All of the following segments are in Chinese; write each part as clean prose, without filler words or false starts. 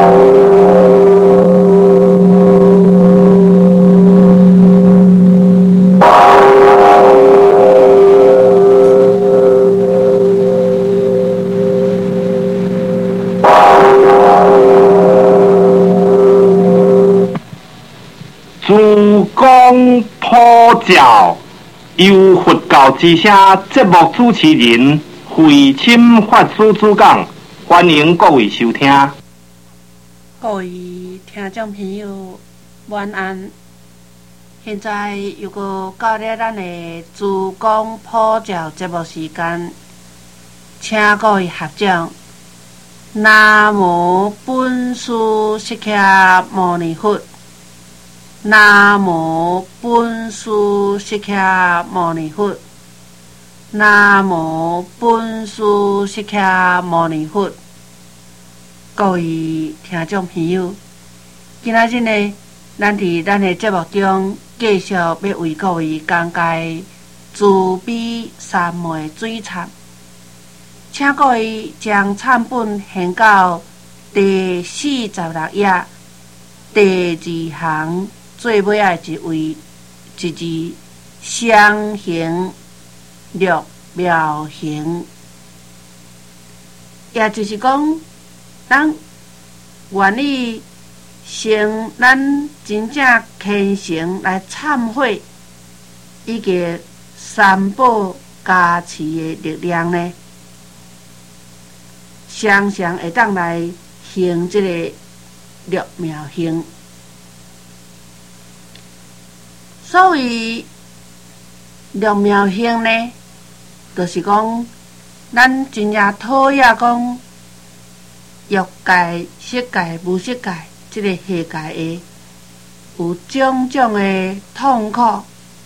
主公普教，由佛教之声节目主持人慧钦法师主讲，欢迎各位收听。 各位听众朋友，晚安。现在又到了咱的主公普教节目时间，请各位合掌。南无本师释迦牟尼佛。南无本师释迦牟尼佛。南无本师释迦牟尼佛。各位听众朋友，今仔日呢，咱伫咱的节目中继续要为各位讲解慈悲三昧水忏，请各位将忏本献到第46页第2行。最尾仔一位一字相形略妙行，也就是讲，咱愿意成咱真正虔诚来忏悔，以及三宝加持的力量呢，常常会当来行这个略妙行。所谓略妙行呢，就是讲咱真正讨厌讲欲界、色界、无色界这个下界的有种种的痛苦，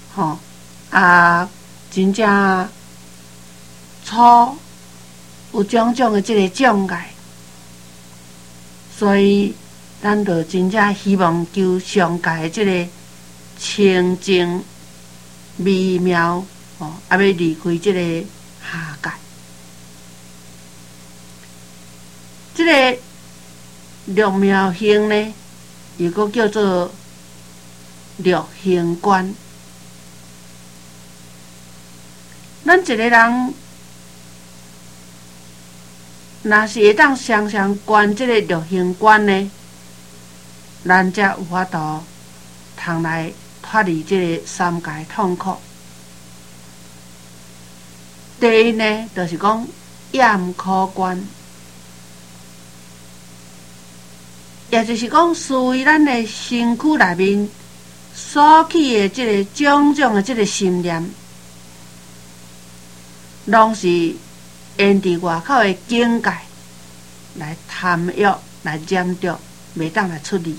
真正粗有种种的这个障碍，所以咱就真正希望求上界的这个清净美妙，要离开这个下界。这个略妙行呢，又搁叫做略行观。咱一个人，若是会当常常观这个略行观呢，咱才有法度通来脱离这个三界痛苦。第一呢，就是讲厌苦观，也就是讲，思维咱的身躯内面所起的这个种种的这个心念，拢是沿伫外口的境界来贪欲、来染着，袂当来出离。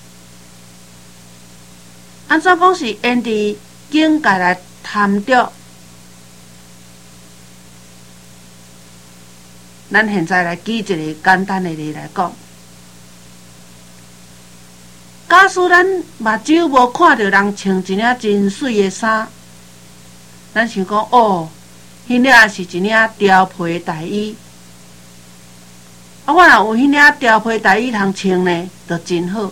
安怎讲是沿伫境界来贪着？咱现在来举一个简单的例来讲。假使咱目睭无看到人穿一领真水的衫，咱想讲迄领是一领貂皮大衣。我若有迄领貂皮大衣通穿呢，就真好。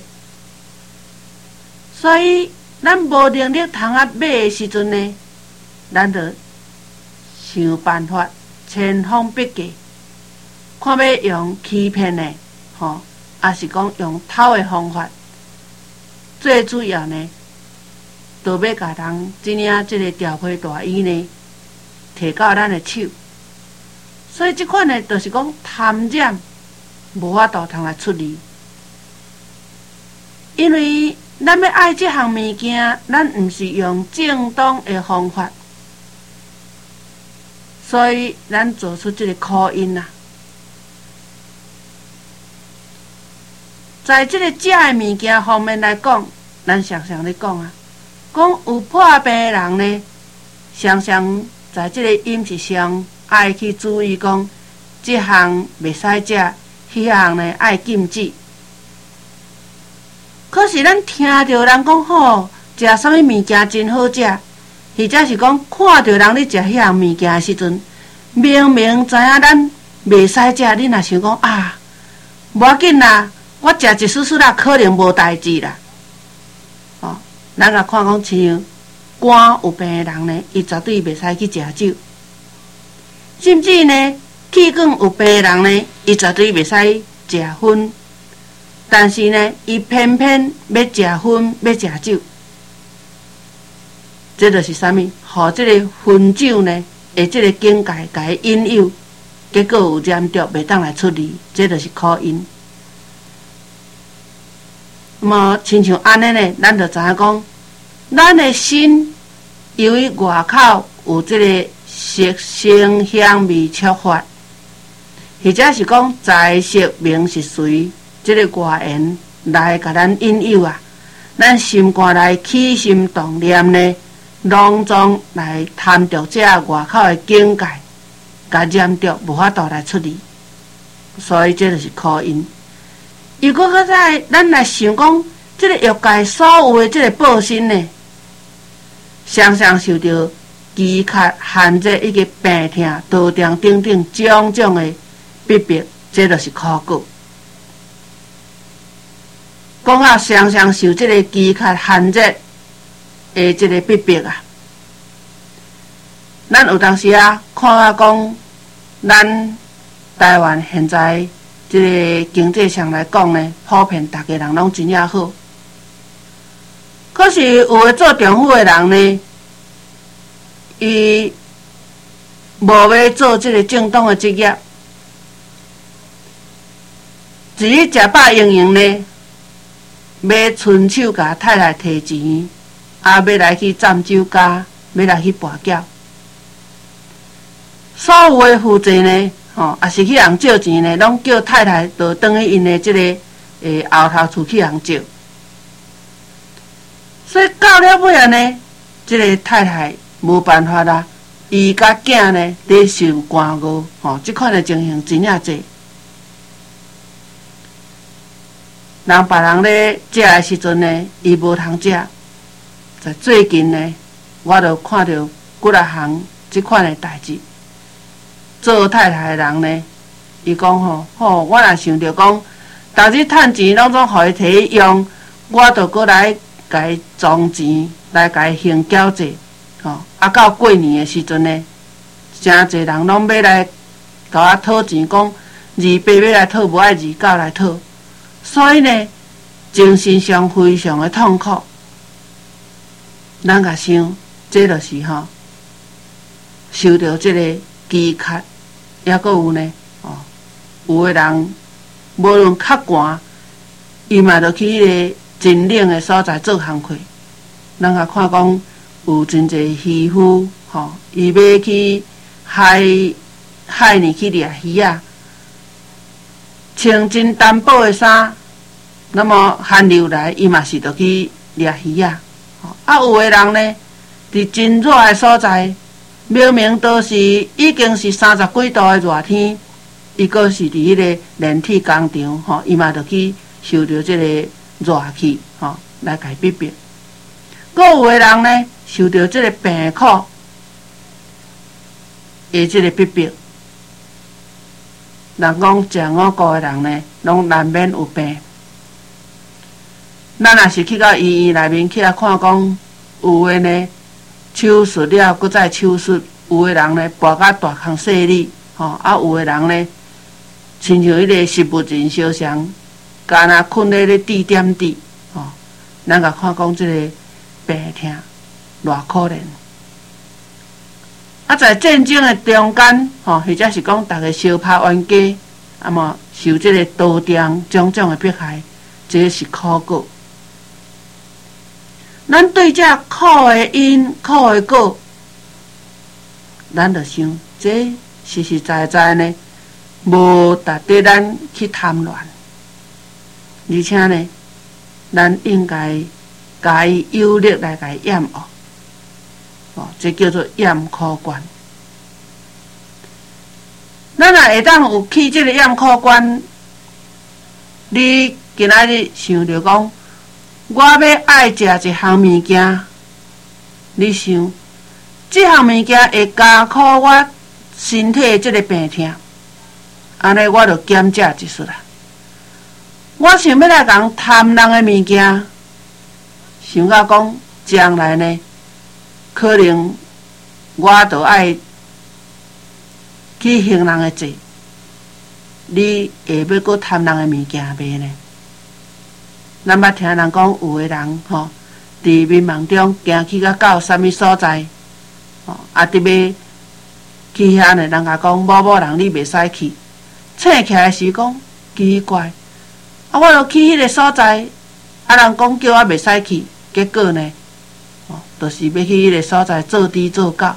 所以咱无能力通买的时阵呢，咱就想办法，千方百计，看要用欺骗的，还是讲用偷的方法。最主要呢，就要甲人这领这个貂皮大衣呢，摕到咱的手。所以这款呢，就是讲贪染，无法度通来出离。因为咱要爱这项物件，咱毋是用正当的方法，所以咱做出这个苦因啦。在这个食的物件方面来讲，咱常常咧讲啊，讲有破病的人呢，常常在这个饮食上爱去注意讲，这项袂使食，迄项呢爱禁止。可是咱听到人讲食啥物物件真好食，或者是讲看到人咧食迄项物件的时阵，明明知影咱袂使食，你若想讲无要紧啦。 我食一丝丝啦，可能无代志啦。哦，咱甲看讲像肝有病的人呢，伊绝对袂使去食酒。甚至呢，气管有病的人呢，伊绝对袂使食薰。但是呢，伊偏偏要食薰，要食酒。这就是啥物？互这个薰酒呢，会这个境界甲伊引诱，结果有染着，袂当来出离，这就是苦因。那么，亲像安尼呢，咱就知影讲，咱的心由于外口有这个色声香味触法，或者是讲财色名是随这个外缘来甲咱引诱啊，咱心肝内起心动念呢，拢总来贪着这外口的境界，甲染着无法度来出离，所以这就是苦因。如果搁再咱来想讲，这个欲界所有的这个报身呢，常常受到饥渴、寒热以及病痛、多病等等种种的逼迫，这就是苦果。讲啊，常常受这个饥渴、寒热的这个逼迫啊，咱有当时啊，看啊讲，咱台湾现在这个经济上来讲呢，普遍大家人拢真正好。可是有的做政府的人呢，伊无要做这个正当的职业，只是食饱营营呢，要伸手甲太太摕钱，要来去占酒家，要来去跋筊。所有的负债呢，也是去人借钱呢，拢叫太太就转去因的这个后头厝去人借。所以到了尾啊呢，这个太太无办法啦，伊甲囝呢在受寒饿，这款的情形真正多。人别人咧食的时阵呢，伊无通食。在最近呢，我就看到几啊项这款的代志。做太太的人呢，伊讲我若想着讲，逐日趁钱拢总互伊摕去用，我就过来甲伊装钱，来甲伊行缴债，到过年的时阵呢，真侪人拢要来甲我讨钱，讲28要来讨，无爱29来讨，所以呢，精神上非常的痛苦。咱甲想，这就是受到这个饥渴，也阁有呢，有的人无论较寒，伊嘛着去迄个真冷的所在做工课。咱甲看讲，有真侪渔夫，伊要去海里去掠鱼啊，穿真单薄的衫，那么寒流来，伊嘛是着去掠鱼啊。有的人呢，伫真热的所在，明明都是已经是30几度的热天，伊阁是伫迄个炼铁工厂，伊嘛着去受到这个热气，来甲伊逼迫。阁有的人呢，受到这个病苦的这个逼迫。人讲食五谷的人呢，拢难免有病。咱若是去到医院内面去看讲，有的呢手术了，搁再手术；有的人呢跋到大坑细里，有的人呢亲像迄个食物人烧伤，干那困在咧地点底，咱甲看讲这个病痛偌可怜。在战争的中间，或者是讲大家相拍冤家，么受这个刀枪种种的迫害，这是苦果。咱对这苦的因、苦的果，咱就想，这实实在在呢，无值得咱去贪恋，而且呢，咱应该甲伊有力来甲伊掩护，这叫做掩苦关。咱若会当有去这个掩苦关，你今仔日想着讲，我要爱食一项物件，你想，这项物件会加苦我身体的这个病痛，安尼我就减食一撮啦。 我想要来讲贪人的物件，想到讲将来呢，可能我就爱去行人的罪。你会要搁贪人的物件卖呢？咱捌听人讲，有的人吼，伫迷茫中行去到啥物所在，伫要去遐呢，人甲讲某人你袂使去。醒起来时讲奇怪，我著去迄个所在，人讲叫我袂使去，结果呢，就是要去迄个所在做猪做狗。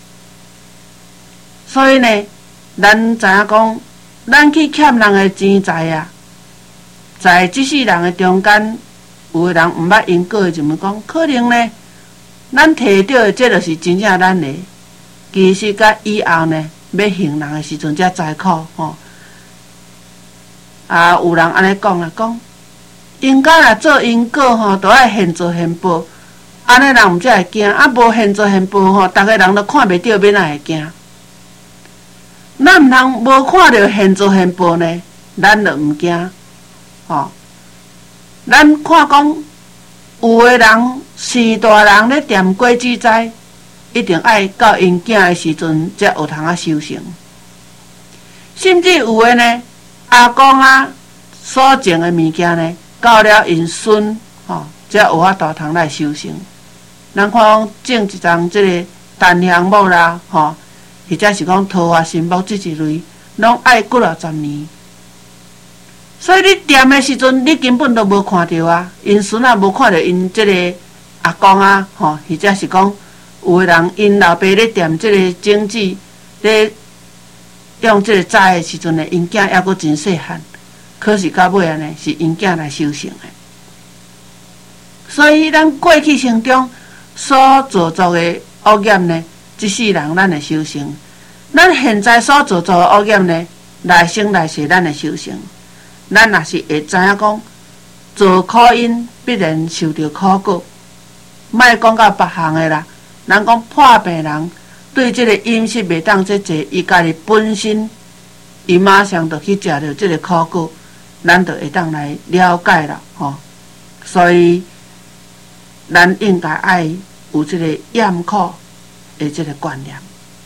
所以呢，咱知影讲。咱去欠人的钱财啊，在即世人的中间，有的人毋捌因果的，就问讲，可能呢，咱摕到的这就是真正咱的，其实甲以后呢，要行人的时阵才知苦吼。有人安尼讲啦，讲因果若做因果吼，都爱现做现报，安尼人毋才会惊，无现做现报吼，逐个人都看袂到，要哪会惊？咱毋通无看到现做现报呢，咱就毋惊，咱看讲，有的人是大人咧踮果子栽，一定爱到因囝的时阵才有通修成。甚至有的呢，阿公所种的物件呢，到了因孙才有法度通来修成。咱看讲种一丛即个檀香木啦，或者是讲桃花心木这一类，拢爱几啊十年。所以你踮的时阵，你根本都无看到啊，因孙无看到因这个阿公或者是讲有的人因老爸咧踮这个种子咧用这个栽的时阵呢，因囝还阁真细汉，可是到尾呢是因囝来修成的。所以咱过去生中所做作的恶业呢，即世人咱的修成，咱现在所做作的恶业呢，来生来世咱的修成。咱若是会知影讲，做苦因必然受到苦果。莫讲到别项的啦，人讲破病人对这个饮食袂当这济，伊家己本身，伊马上就去食着这个苦果，咱就会当来了解啦，所以，咱应该爱有这个厌苦的这个观念。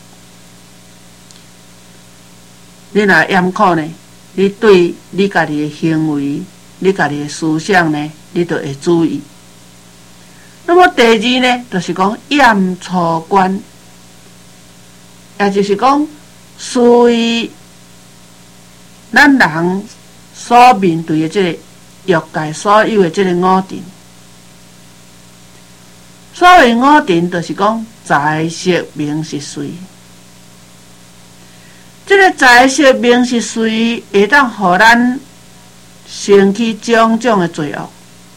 你若厌苦呢，你对你家己的行为、你家己的思想呢，你就会注意。那么第二呢，就是讲厌错观，也就是讲随咱人所面对的这个欲界所有的这个五尘。所谓五尘，就是讲财色名食睡。这个财色名食睡会当互咱生起种种的罪恶。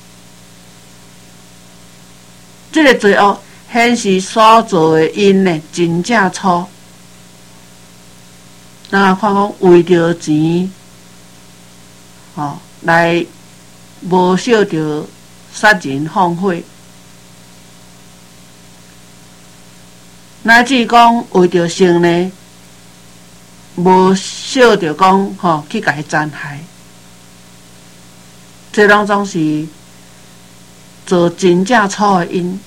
这个罪恶显示所做的因呢，真正错。咱看讲为着钱，来无少着杀人放火。乃至讲为着性呢，无少着讲去甲伊残害，这拢总是做真正错的因。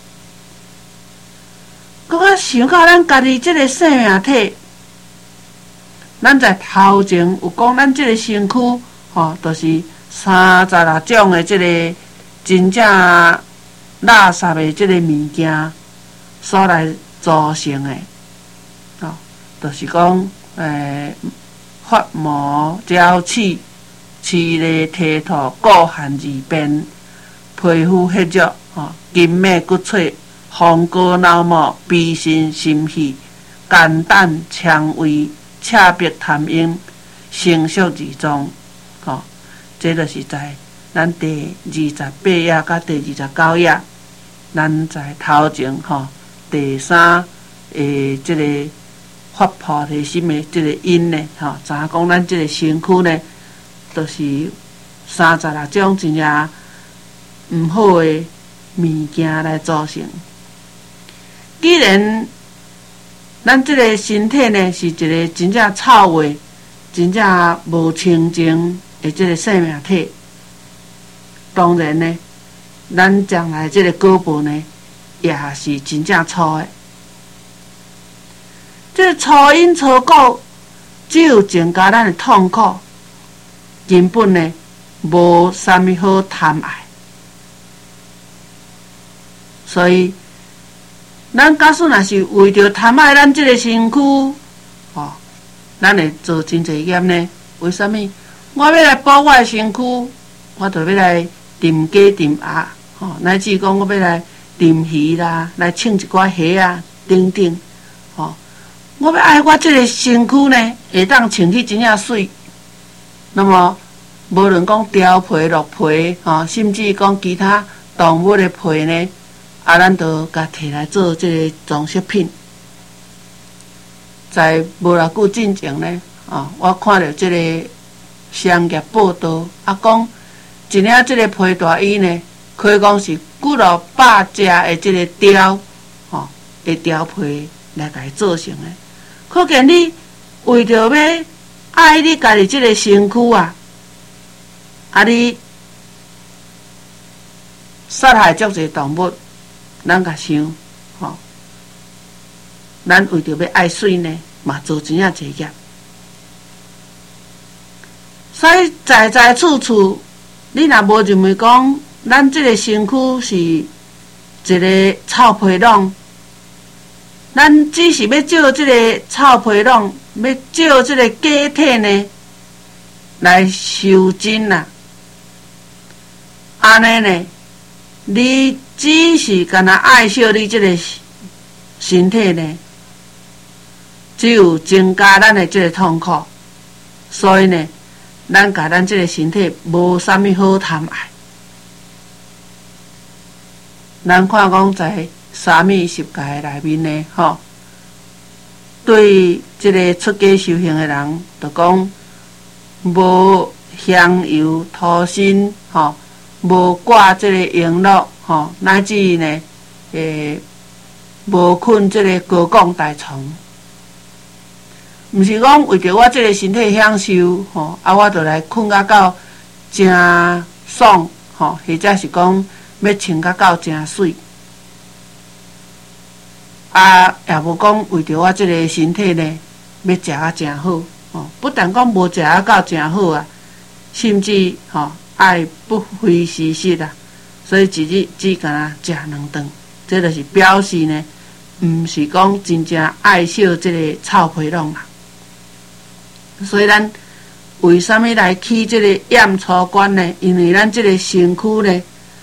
搁较想到咱家己这个生命体，咱在头前有讲咱这个身躯，就是36种的这个真正垃圾的这个物件所来组成的，就是讲发毛、焦齿、齿类、体土、骨汗、二便、皮肤、血肉、筋脉、骨髓、风膏、脑膜、鼻心、心肺、肝胆、肠胃、赤壁、痰液、生殖二脏，这就是在咱第28页甲第29页，咱在头前第3这个发菩提心的这个因呢，知影讲咱这个身躯呢，就是36种真正毋好的物件来组成。既然咱这个身体呢是一个真正臭味、真正无清净的这个生命体， 当然呢，咱将来这个果报呢，也是真正粗的。这初因初果，只有增加咱的痛苦，根本呢无啥物好贪爱。所以，咱假使若是为着贪爱咱这个身躯，咱会做真侪业呢？为什么？我要来保我的身躯，我就要来炖鸡炖鸭，乃至讲我要来炖鱼啦，来称一寡虾啊，等等，我要爱我这个身躯呢，会当穿起真正水。那么，无论讲貂皮、鹿皮，甚至讲其他动物的皮呢，咱都甲摕来做这个装饰品。在无偌久之前呢，我看到这个商业报道，讲一领这个皮大衣呢，可以讲是几落百只的这个貂，的貂皮来甲伊做成的。可见你为着要爱你家己这个身躯你杀害足侪动物，咱甲想，咱为着要爱水呢，嘛做真正侪业。所以在在处处，你若无认为讲，咱这个身躯是一个臭皮囊，咱只是要借这个臭皮囊，要借这个假体呢，来修真啦。安尼呢，你只是干那爱惜你这个身体呢，只有增加咱的这个痛苦。所以呢，咱甲咱这个身体无啥物好贪爱。咱看讲在三密十戒内面呢，对这个出家修行的人，就讲无香油涂身，无挂这个璎珞，乃至呢，无困这个高广大床。毋是讲为着我这个身体享受，我就来困甲到真爽，或者是讲要穿甲到真水，也无讲为着我这个身体呢，要食啊真好，不但讲无食啊到真好甚至爱不费时失所以一日只敢食2顿，这就是表示呢，毋是讲真正爱惜这个臭皮囊啦。所以咱为什么来起这个验粗关呢？因为咱这个身躯呢，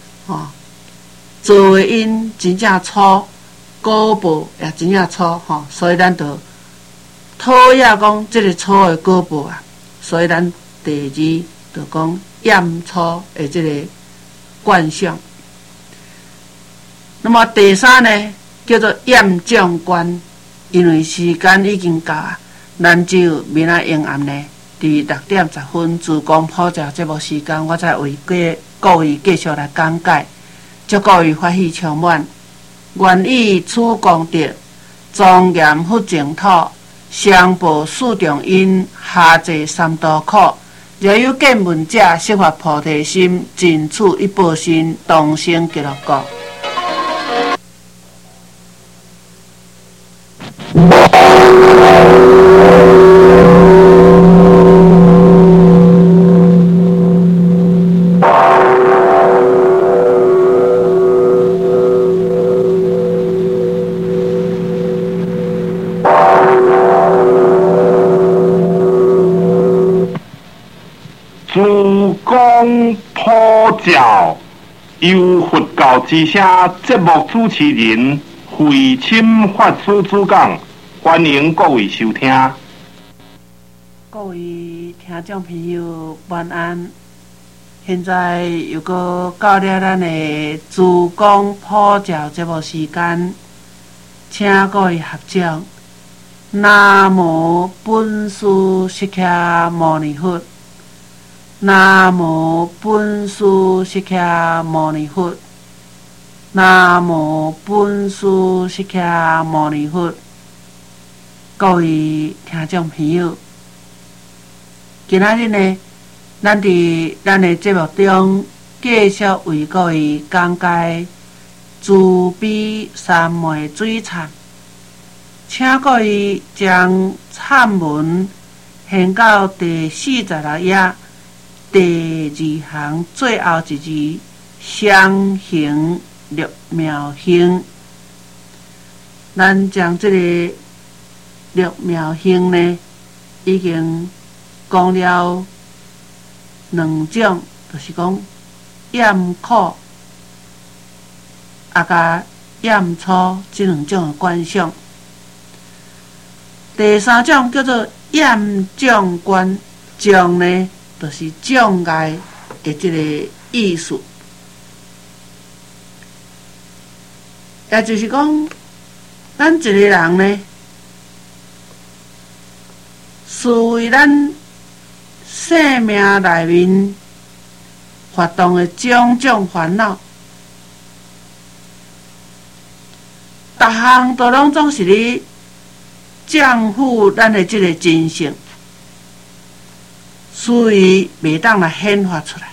做的因真正粗，果报也真正粗，所以咱就讨厌讲这个粗的果报所以咱第二就讲验粗的这个观想。那么第三呢，叫做验障观，因为时间已经到咱只有明仔永暗呢，伫6点10分自讲普照节目时间，我再为各位继续来讲解，祝各位欢喜充满。愿以此功德，庄严佛净土，上报四重因，下济三途苦。若有见闻者，悉发菩提心，尽此一报身，同生极乐国。 自讲普照，由佛教之声节目主持人慧清法师主讲，欢迎各位收听。 各位听众朋友，晚安。现在又到了咱的自讲普照节目时间，请各位合掌。南无本师释迦牟尼佛。南无本师释迦牟尼佛。南无本师释迦牟尼佛。各位听众朋友，今仔日呢，咱伫咱的节目中继继续为各位讲解慈悲三昧水忏，请各位将忏文献到第46页第2行最后一字相形六妙行。咱将这个六妙行呢，已经讲了2种，就是讲厌苦甲厌粗这2种的观想。第3种叫做厌障观，障呢就是障碍的这个意思，也就是讲，咱一个人呢，思维咱生命内面活动的种种烦恼，逐项都拢总是咧降负咱的这个真性，所以袂当来显发出来。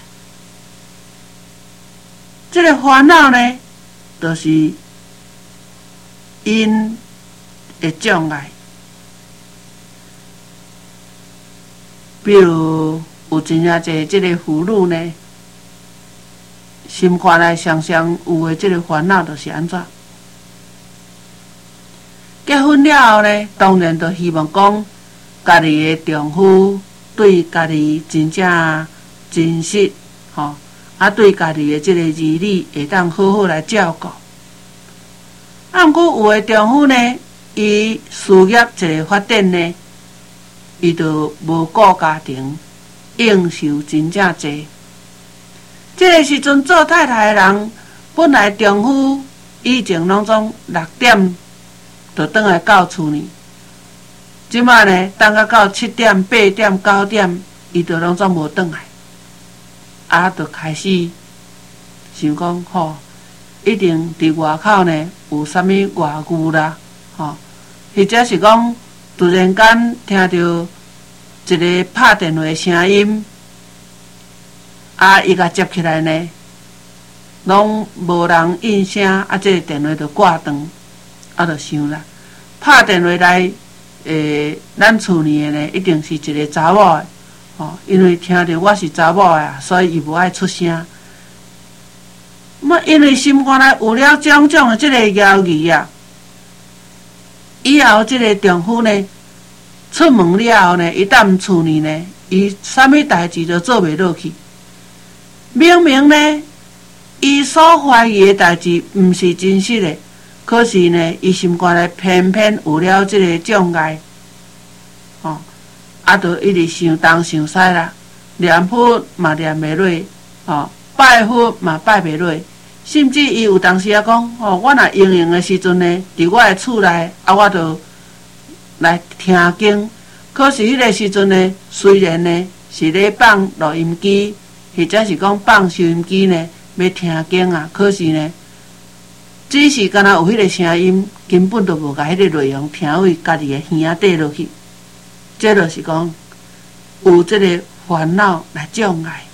这个烦恼呢，就是因的障碍。比如有真正侪这个妇女呢，心肝内常常有的这个烦恼，就是安怎？结婚了后呢，当然都希望讲，家己的丈夫对家己真正珍惜，对家己的这个儿女会当好好来照顾。毋过有的丈夫呢，伊事业一个发展呢，伊就无顾家庭，应酬真正济。这个时阵做太太的人，本来丈夫以前拢总6点就转来到厝呢，即摆呢，等到7点、8点、9点，伊就拢总无转来，就开始想讲一定伫外口呢有啥物外遇啦，或者是讲突然间听到一个拍电话的声音，伊甲接起来呢，拢无人应声，这个电话就挂断，就想啦，拍电话来咱厝里的呢，一定是一个查某的，因为听到我是查某的，所以伊无爱出声。因为心肝内有了种种的这个犹豫以后这个丈夫呢，出门了后呢，伊踮厝里呢，伊啥物代志都做袂落去。明明呢，伊所怀疑的代志毋是真实的，可是呢，伊心肝内偏偏有了这个障碍，就一直想东想西啦，念佛嘛念袂落，拜佛嘛拜袂落。甚至伊有当时讲，我若用的时阵呢，伫我的厝内，我就来听经。可是迄个时阵呢，虽然呢是咧放录音机，或者是讲放收音机呢，要听经可是呢，只是敢若有迄个声音，根本就无甲迄个内容听为家己的耳底落去。这就是讲有这个烦恼来障碍。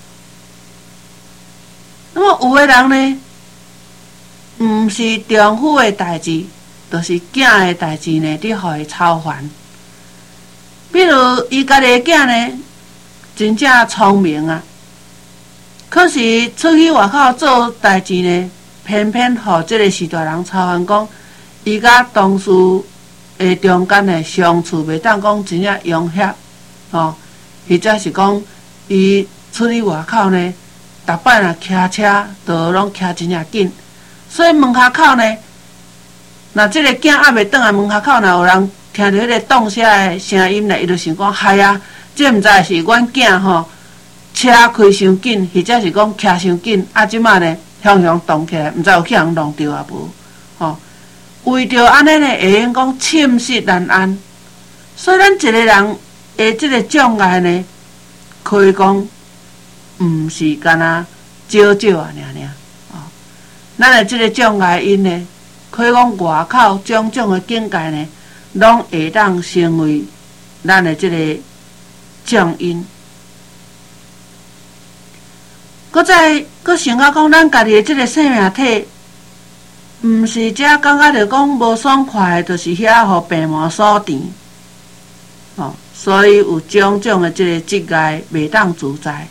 那么有的人呢，毋是丈夫的代志，就是囝的代志呢，伫互伊操烦。比如伊家己的囝呢，真正聪明可是出去外口做代志呢，偏偏互这个士大人操烦讲，伊甲同事的中间的相处袂当讲真正融洽，或者是讲伊出去外口呢，逐摆若骑车，都拢骑真正紧，所以门口口呢，若这个囝还袂转来门口口，若有人听到迄个动车的声音呢，伊就想讲，这毋知是阮囝车开伤紧，或者是讲骑伤紧，即摆呢，向动起来，毋知有去人弄着无，为着安尼呢，会用讲寝食难安，所以咱一个人的这个障碍呢，可以讲毋是干那少少尔，咱的这个障碍因呢，可以讲外口种种的境界呢，拢会当成为咱的这个障因。 搁想到讲，咱家己的即个生命体，毋是只感觉着讲无爽快，就是遐互病魔所填，所以有种种的即个职业袂当自在。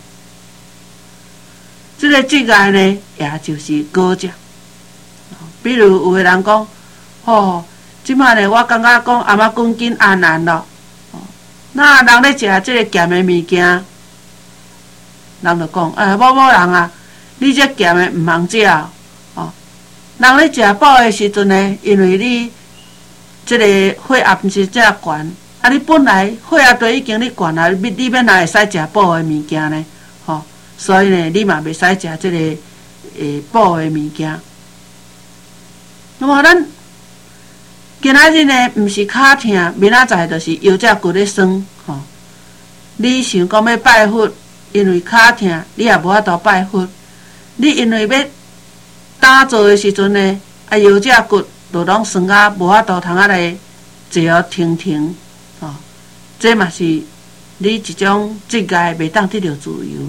即个职业呢，也就是高奖。比如有个人讲，即摆呢，我感觉讲阿妈滚紧安咯。那人咧食即个咸的物件，人就讲，某人啊，你这咸的毋通食哦。人咧食饱的时阵呢，因为你即个血压毋是遮悬，你本来血压就已经咧悬啊，你免哪会使食饱的物件呢？所以呢，你嘛袂使食即个补的物件。那么咱今仔日呢，毋是骹疼，明仔载就是腰脊骨咧酸。你想讲要拜佛，因为骹疼，你也无法度拜佛。你因为要打坐的时阵呢，腰脊骨就拢酸啊，无法度通来坐哦停。这嘛是你一种职业袂当得到自由。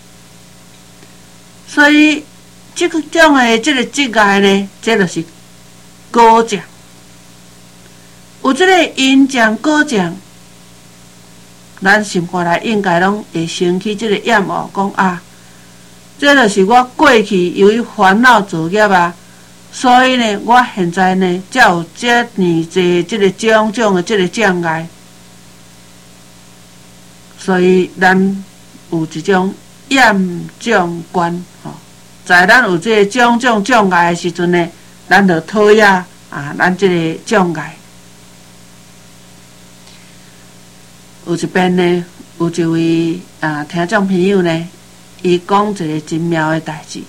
所以，这种的这个职业呢，这就是高奖。有这个阴奖、高奖，咱心肝内应该拢会升起这个厌恶，讲啊，这就是我过去由于烦恼造业啊，所以呢，我现在呢，才有这么侪这个种种的这个障碍。所以，咱有一种厌障观，在咱有这个种种障碍的时阵呢，咱就讨厌咱这个障碍。有一遍呢，有一位听众朋友呢，伊讲一个真妙的代志。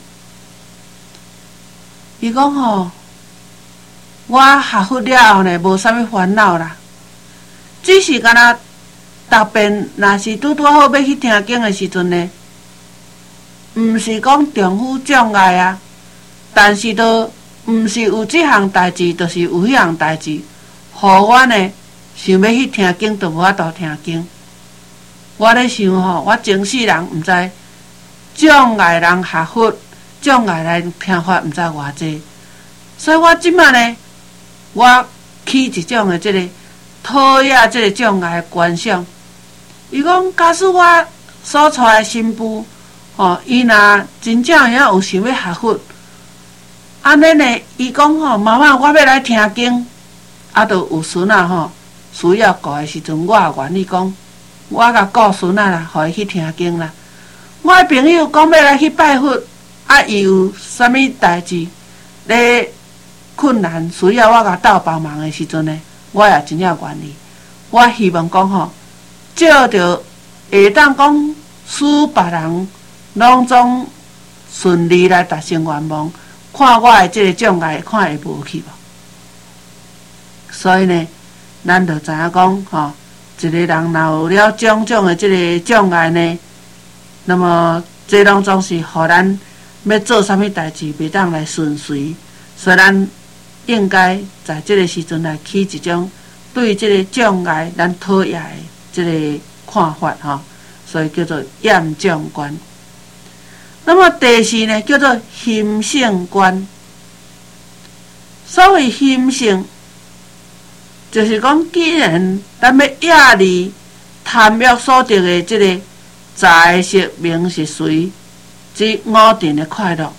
伊讲我学佛了后呢，无啥物烦恼啦，只是敢若逐遍若是拄好要去听经的时阵呢，毋是讲丈夫障碍啊，但是都毋是有这项代志，就是有迄项代志，互我呢想要去听经，就无法度听经。我咧想我前世人毋知障碍人学佛，障碍人听法毋知偌济，所以我即摆呢，我起一种的即个讨厌即个障碍的观想。伊讲，假使我所娶的新妇，伊若真正遐有想要学佛，安尼呢，伊讲妈妈，我要来听经，就有孙仔需要顾的时阵，我也愿意讲，我甲顾孙仔啦，互伊去听经啦。我的朋友讲要来去拜佛，伊有啥物代志咧困难需要我甲斗帮忙的时阵呢，我也真正愿意。我希望讲照着会当讲使别人拢总顺利来达成愿望，看我的这个障碍，看会无去无？所以呢，咱就知影讲一个人若有了种种的这个障碍呢，那么这拢总是互咱要做啥物代志袂当来顺遂，所以咱应该在这个时阵来起一种对这个障碍咱讨厌的这个看法所以叫做厌障观。那么第四呢，叫做心性观。所谓心性，就是讲，既然咱要压离贪欲所得的这个财色名食睡这五尘的快乐，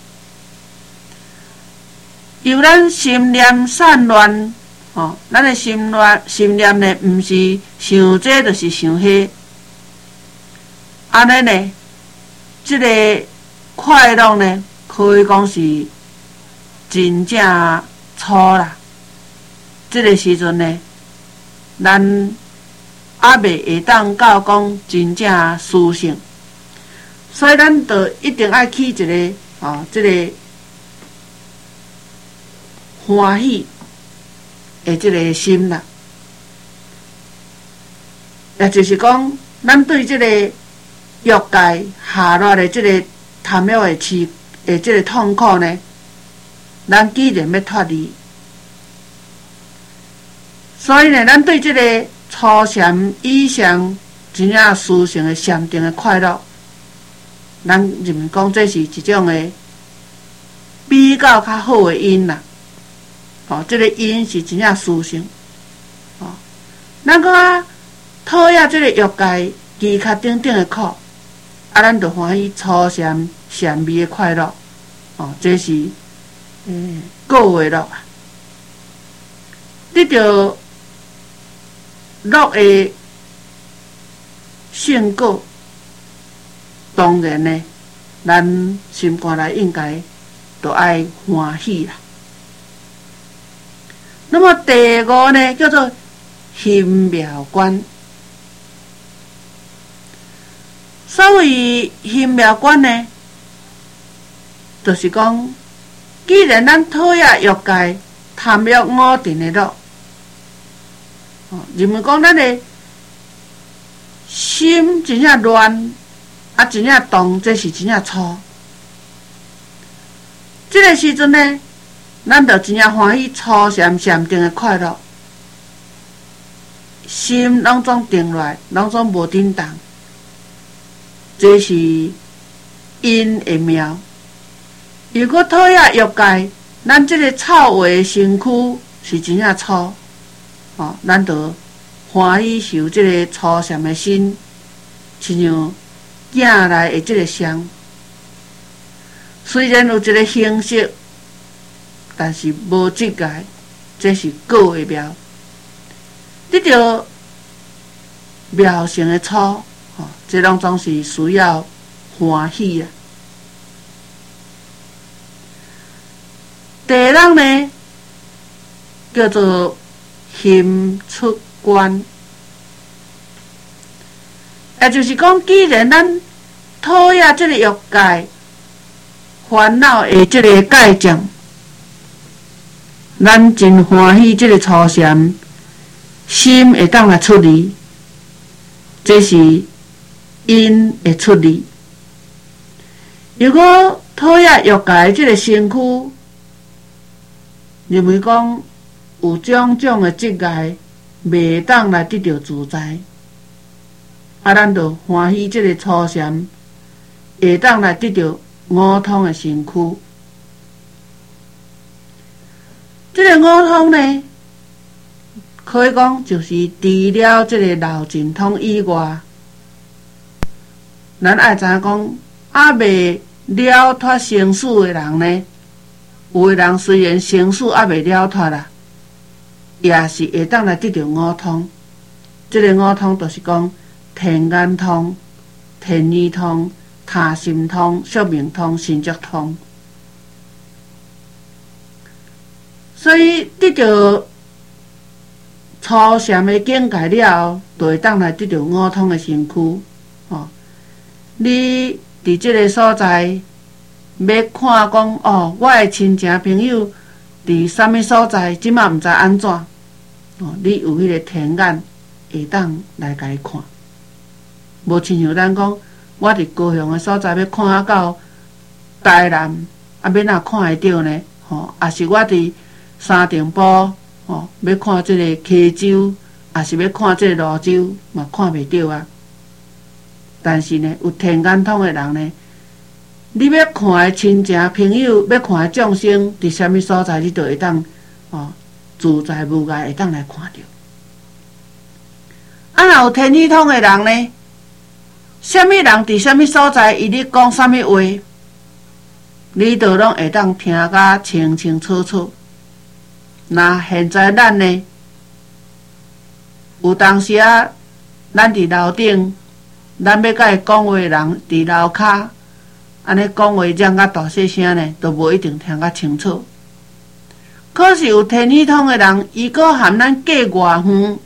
由咱心念散乱，咱的心念呢，毋是想这就是想迄，安尼呢，这个快乐呢，可以讲是真正粗啦。这个时阵呢，咱还袂会当到讲真正殊胜，所以咱就一定爱起一个这个欢喜的这个心啦。也就是讲，咱对这个欲界下落的这个贪欲的这个痛苦呢，咱既然要脱离，所以呢，咱对这个初禅以上真正殊胜的禅定的快乐， 咱认为讲这是一种的比较较好的因啦。这个因是真正殊胜。咱讲讨厌这个欲界其他等等的苦，咱就欢喜初禅禅味的快乐。这是果的乐啊。得到乐的成果，当然呢，咱心肝内应该就爱欢喜啦。那么第五呢，叫做心妙观。所谓心妙观呢，就是讲，既然咱讨厌欲界贪欲五尘的乐，认为讲咱的心真正乱，真正动，这是真正错。这个时阵呢，咱就真正欢喜初禅禅定的快乐，心拢总定落来，拢总无颠动。这是因的妙。如果讨厌欲界，咱这个臭话的身躯是真正粗，咱就欢喜受这个初禅的身，亲像镜内的这个相。虽然有这个形式，但是无质界，这是果的妙。得到妙性的粗，这拢总是需要欢喜啊。第六呢，叫做心出观，也就是讲，既然咱讨厌这个欲界烦恼的这个界障，咱真欢喜这个初禅，心会当来出离，这是因会出离。如果讨厌欲界这个身躯，认为讲有种种的执碍，袂当来得到自在，咱就欢喜这个初禅，会当来得到五通的身躯。这个五通呢，可以讲就是除了这个老净通以外，咱爱知影讲，未了脱生死的人呢，有的人虽然生死未了脱啦，也是会当来得到五通。这个五通就是讲天眼通、天耳通、他心通、宿命通、身觉通。所以得到初禅的境界了后，就会当来得到五通的身躯。你伫这个所在要看讲我的亲情朋友伫什么所在，即马毋知安怎，你有迄个天眼会当来甲伊看。无亲像咱讲，我伫高雄的所在要看到台南，要哪看会到呢？也是我伫三重埔，要看这个溪州，也是要看这个泸州，嘛看袂到啊。但是呢，有天眼通的人呢，你要看的亲情朋友，要看的众生伫什么所在，你就会当自在无碍，会当来看到。若有天耳通的人呢，什么人伫什么所在，伊咧讲什么话，你就拢会当听甲清清楚楚。那现在咱呢，有当时咱伫楼顶，咱要甲伊讲话的人伫楼骹，安尼讲话嚷甲大细声呢，都无一定听甲清楚。可是有天耳通的人，伊阁含咱隔偌远，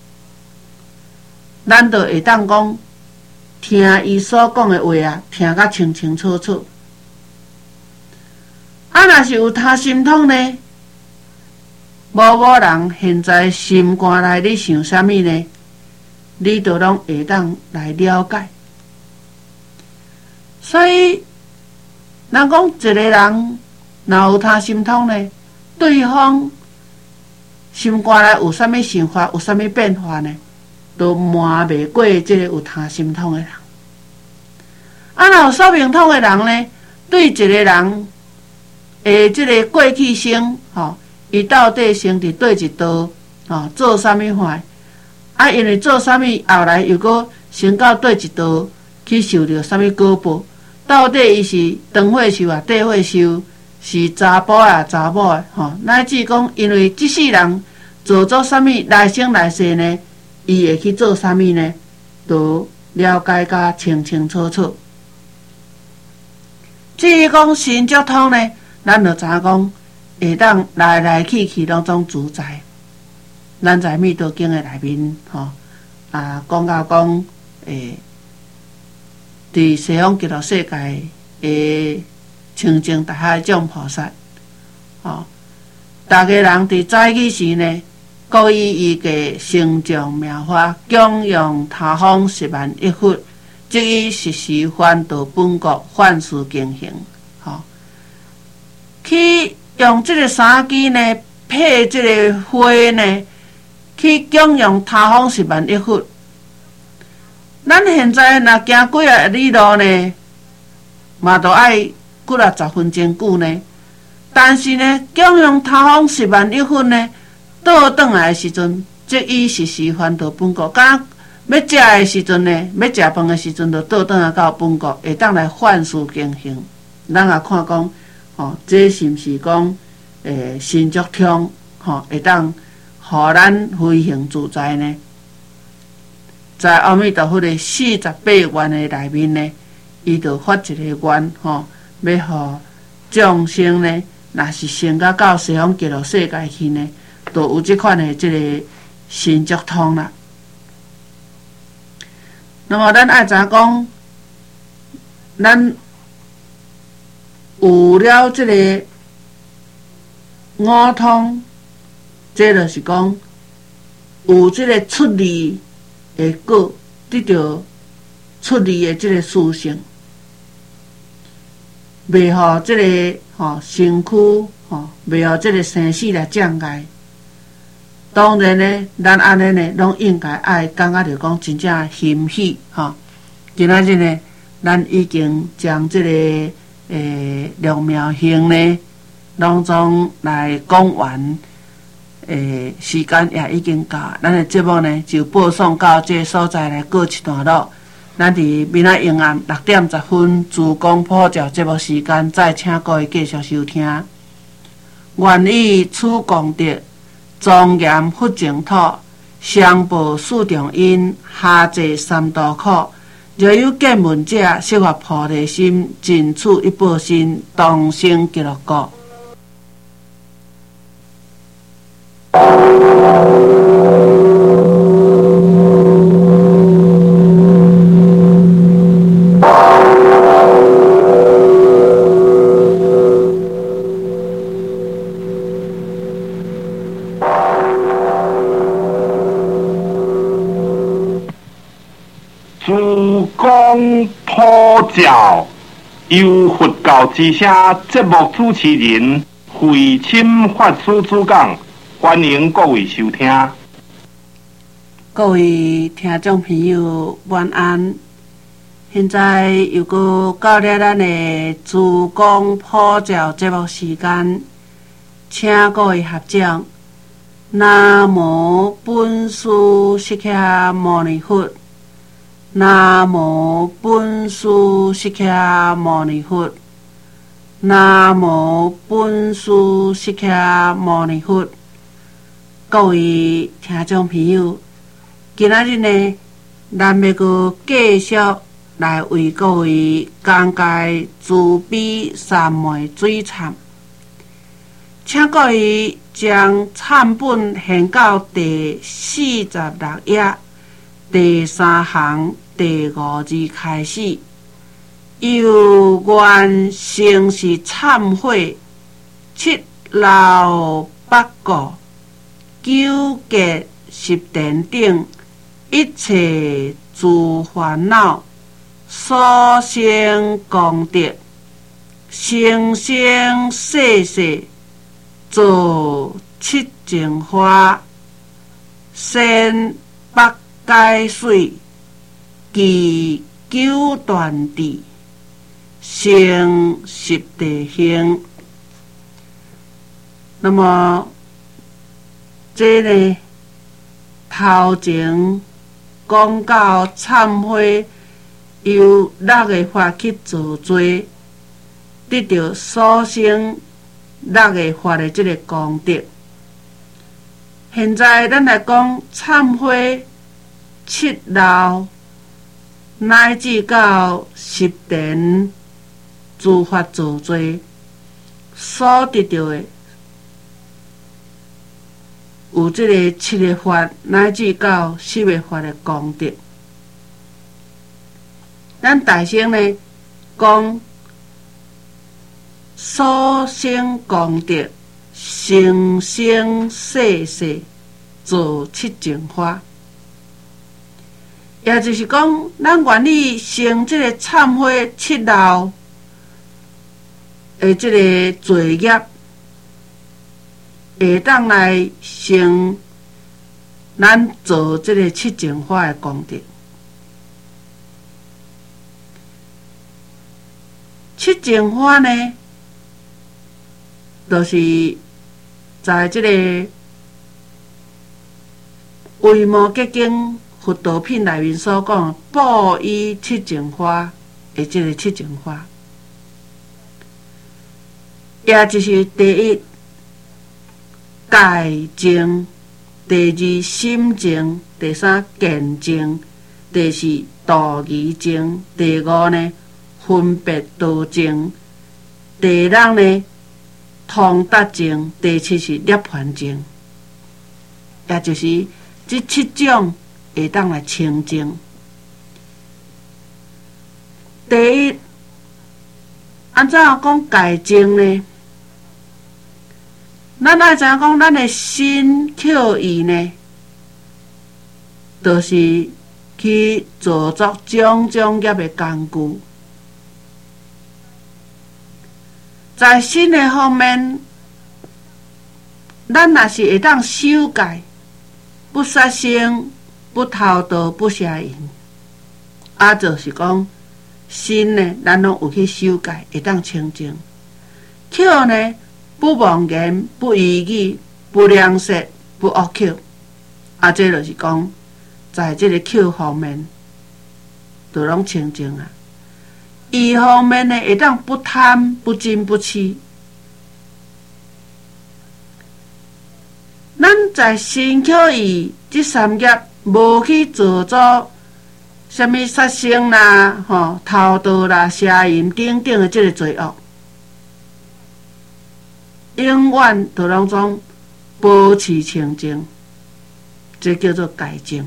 咱就会当讲听伊所讲的话听甲清清楚楚。若是有他心通呢，某人现在心肝内咧想啥物呢？你就拢会当来了解。所以，咱讲一个人若有他心通呢，对方心肝内有啥物想法，有啥物变化呢，都瞒袂过这个有他心通的人。 若有寿命通的人呢，对一个人即个过去生伊到底生伫对一道做啥物坏？因为做啥物后来又搁升到对一道去受着啥物果报？到底伊是长岁寿啊、短岁寿，是查甫啊、查某啊？乃至讲，因为即世人做啥物来生来世呢？伊会去做啥物呢？都了解甲清清楚楚。至于讲神足通呢，咱就知影讲会当来来去去拢总自在。咱在《弥陀经》的内面，讲到讲，伫西方极乐世界的清净大海众菩萨，大家人伫早起时呢，故意伊个成就妙法，供养他方100000佛，即以实时还道本国，幻世经行，去用即个三支呢，配即个花呢，去供养他方100000佛。咱现在若行几啊里路呢，嘛都爱几啊10分钟久呢。但是呢，供养他方100000佛呢，倒转来的时阵，即以实时还道本国。敢要食的时阵呢，要食饭的时阵，就倒转来到本国，会当来幻世经行。咱也看讲，这是毋是讲神足通，会当互咱飞行自在呢？在阿弥陀佛的48愿的内面呢，伊就发一个愿，要互众生呢，若是升到西方极乐世界去呢，就有即款的即个神足通啦。那么咱爱知影讲，咱有了即个五通，这就是讲有即个出离的果，得到出离的即个殊胜，袂互即个身躯袂互即个生死来障碍。当然呢，咱安尼呢，拢应该爱感觉着讲真正欣喜今仔日呢，咱已经将即个六妙行呢，拢总来讲完。时间也已经到，咱的节目呢就播送到这所在来告一段落。咱伫明仔永暗6点10分，自公普照节目时间，再请各位继续收听。愿以此功德，庄严佛净土，上报四重因，下济三途苦。若有见闻者，悉发菩提心，尽此一报身，同生极乐国。 自公普照，由佛教之声节目主持人慧清法师主讲，欢迎各位收听。 各位听众朋友，晚安。现在又搁到了咱的自公普照节目时间，请各位合掌。南无本师释迦牟尼佛。南无本师释迦牟尼佛。南无本师释迦牟尼佛。各位听众朋友，今仔日呢，咱要搁继续来为各位讲解慈悲三昧水忏，请各位将忏本献到第46页第3行第5字开始。由愿成是忏悔，七老八故，纠结十殿顶，一切诸烦恼，所生功德，生生世世做七净化，先八界水，记九段地， 成实地行。那么这呢，头前讲到忏悔，由6个法去造罪，得到所生6个法的这个功德。现在咱来讲忏悔7漏，乃至到10殿诸法造罪所得到的，有这个7个法乃至到10个法的功德。咱大乘呢讲所生功德，生生世世做7种法，也就是讲，咱愿意成这个忏悔7漏的这个罪业，会当来成咱做这个7种法的功德。7种法呢，就是在这个《维摩诘经》佛道品内面所讲布衣7种法的这个7种法，也就是第一戒净，第2心净，第3见净，第4道义净，第5呢分别道净，第6呢通达净，第7是涅槃净，也就是这7种会当来清净。第一，安怎讲戒净呢？咱爱知影讲，咱的身口意呢，就是去做作种种业的工具。在身的方面，咱若是会当守戒，不杀生，不偷盗，不邪淫，就是讲身呢，咱拢有去守戒，会当清净。口呢，不妄言，不绮语，不两舌，不恶口，这就是讲，在这个口方面，就拢清净啊。意方面呢，会当不贪、不嗔、不痴。咱在身口意这3业，无去做作什么杀生啦、偷盗啦、邪淫等等的这个罪恶，永远都拢总保持清净，这叫做戒净。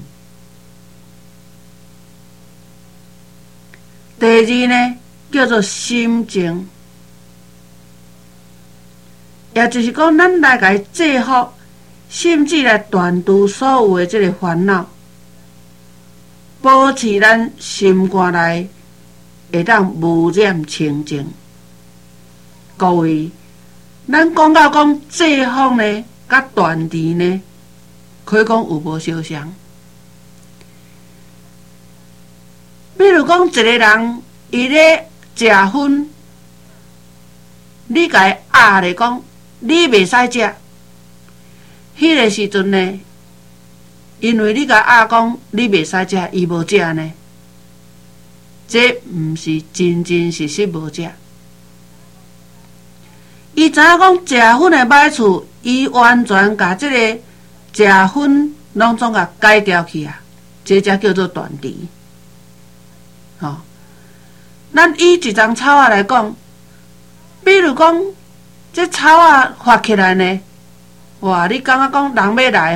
第2呢，叫做心净，也就是讲，咱来甲伊制服，甚至来断除所有的这个烦恼，保持咱心肝内会当无染清净。各位，咱讲到讲制服呢，甲断除呢，可以讲有无相像？比如讲，一个人伊咧食薰，你甲伊压咧讲，你袂使食。迄个时阵呢，因为你甲伊压讲，你袂使食，伊无食呢，这毋是真真实实无食。伊知影讲食薰的歹处，伊完全甲这个食薰拢总甲改掉去啊，这才叫做断除。咱以一丛草仔来讲，比如讲，这草仔发起来呢，哇！你感觉讲人要来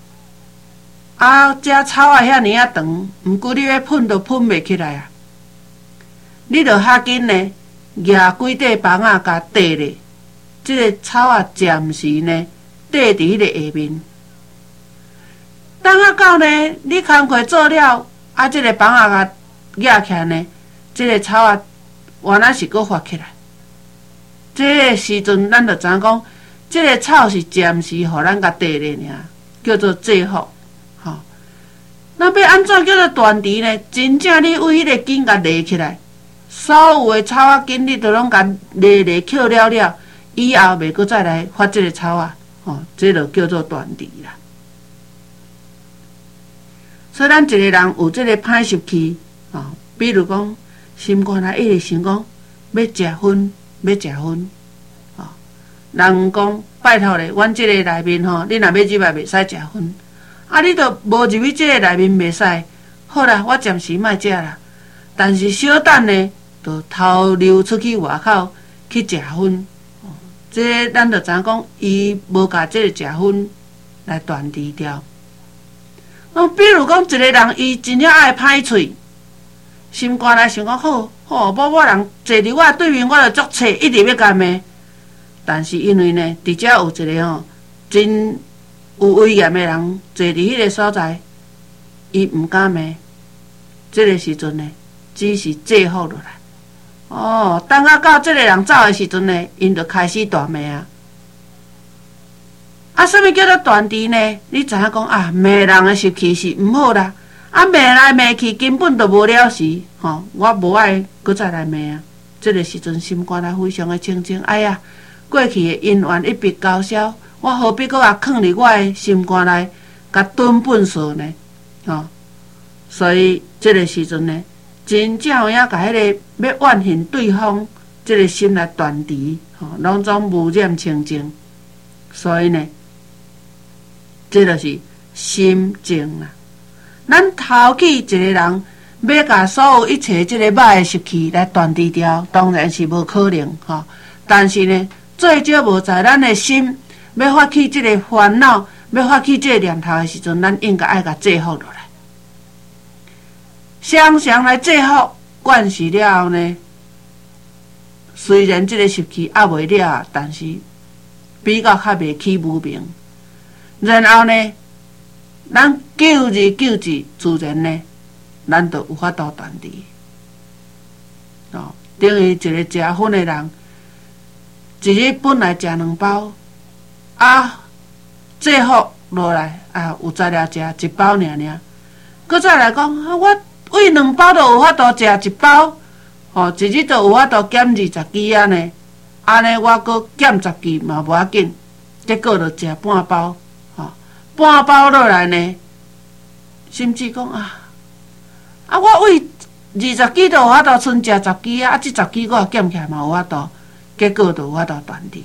这草仔遐尼啊长，毋过你要喷都喷袂起来啊！你着较紧呢，举几块棒仔甲缀咧，这个草仔暂时呢缀伫迄个下面。等到呢，你工课做了，这个棒仔甲举起来呢，这个草啊，原来是搁发起来。这个时阵，咱就知影讲，这个草是暂时互咱甲缀咧尔，叫做制服。那要安怎叫做断除呢？真正你为迄个根甲立起来， 所有的草仔紧你都拢甲勒捡了了，以后袂阁再来发即个草啊，这就叫做断治啦。所以咱一个人有即个歹习气，比如讲心肝内一直想讲要食薰，要食薰，人讲拜托咧，阮即个内面你若要入来袂使食薰，你都无入去即个内面袂使，好啦，我暂时莫食啦，但是小等咧，就偷溜出去外口去食薰，这咱就知影讲，伊无甲即个食薰来断治掉。比如讲一个人，伊真正爱歹喙，心肝内想讲好，某人坐伫我对面，我就足切，一直要甲骂。但是因为呢，伫遮有一个真有威严的人坐伫迄个所在，伊毋敢骂。这个时阵呢，只是制服落来。等到这个人走的时阵呢，因就开始大骂啊。什么叫做断治呢？你知影讲骂人的习气是毋好啦。骂来骂去根本就无了时，我无爱搁再来骂啊。这个时阵心肝内非常的清净。哎呀，过去的因缘一笔勾销，我何必搁囥伫我的心肝内，甲顿本数呢？所以这个时阵呢，真正有影甲迄个要怨恨对方，这个心来断治，拢总无染清净。所以呢，这就是心静啦。咱头起一个人要甲所有一切这个歹的习气来断治掉，当然是无可能但是呢，最少无在咱的心要发起这个烦恼，要发起这个念头的时阵，咱应该爱甲制服落来。常常来制服，惯势了后呢，虽然这个习气压袂了，但是比较较袂起无明。然后呢，咱久日，自然呢，咱就有法度断治。等于一个食薰的人，一日本来食2包，制服落来有材料食1包尔，搁再来讲我为2包就有法度食1包，一日就有法度减20支啊呢。安尼我搁减10支嘛无要紧，结果就食半包，半包落来呢，甚至讲我为20支就有法度剩食10支啊，这10支我减起来嘛有法度，结果就有法度断治。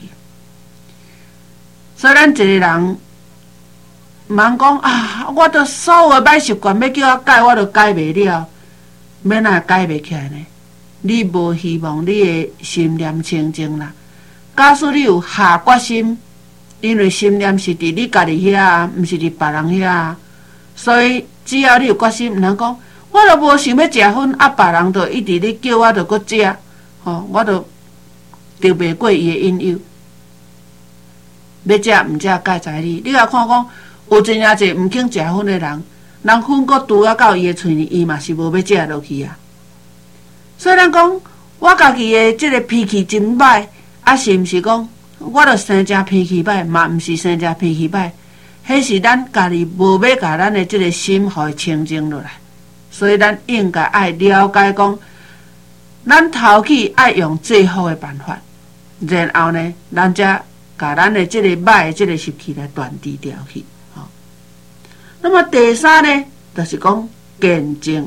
所以咱一个人，毋通讲我著所有的歹习惯要叫我改，我著改袂了，要哪会改袂起来呢？你无希望你的心念清净啦。假使你有下决心，因为心念是伫你家己遐，毋是伫别人遐，所以只要你有决心，毋通讲我著无想要食薰，别人著一直咧叫我著搁食，我著袂过伊的引诱。要食毋食，该在你。你来看讲，有真正侪毋肯食薰的人，人薰搁拄啊到伊的喙里，伊嘛是无要食落去啊。所以咱讲，我家己的即个脾气真歹，是毋是讲我著生正脾气歹？嘛毋是生正脾气歹，迄是咱家己无要甲咱的即个心互伊清净落来。所以咱应该爱了解讲，咱头起爱用最好的办法，然后呢，咱才甲咱的即个歹的即个习气来断治掉去。那么第三呢，就是讲见证。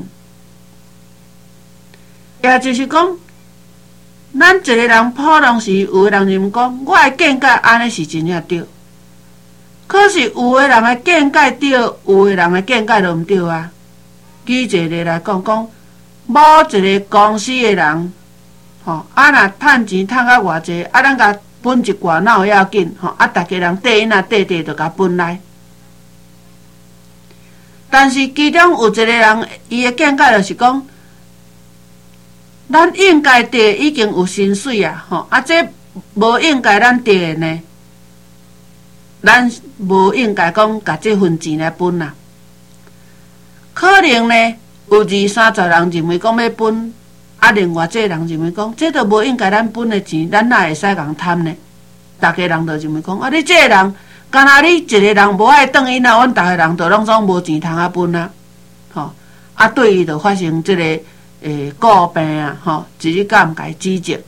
也就是讲，咱一个人普通时，有的人认为讲，我的见解安尼是真正对。可是有的人的见解对，有的人的见解就毋对啊。举一个例来讲，某一个公司的人，若趁钱趁到偌济，咱甲分一寡哪有要紧，逐个人缀因就甲分来。但是其中有一个人，伊的见解就是讲，咱应该得已经有薪水啊，这无应该咱得的呢，咱无应该讲甲这份钱来分啊。可能呢，有20-30人认为讲要分，另外这人认为讲，这都无应该咱分的钱，咱哪会使共贪呢？逐个人都认为讲，你这个人，干那你一个人无爱转因啊，阮逐个人都拢总无钱通分啊，对伊就发生这个顾病啊，一日到晚甲伊指责。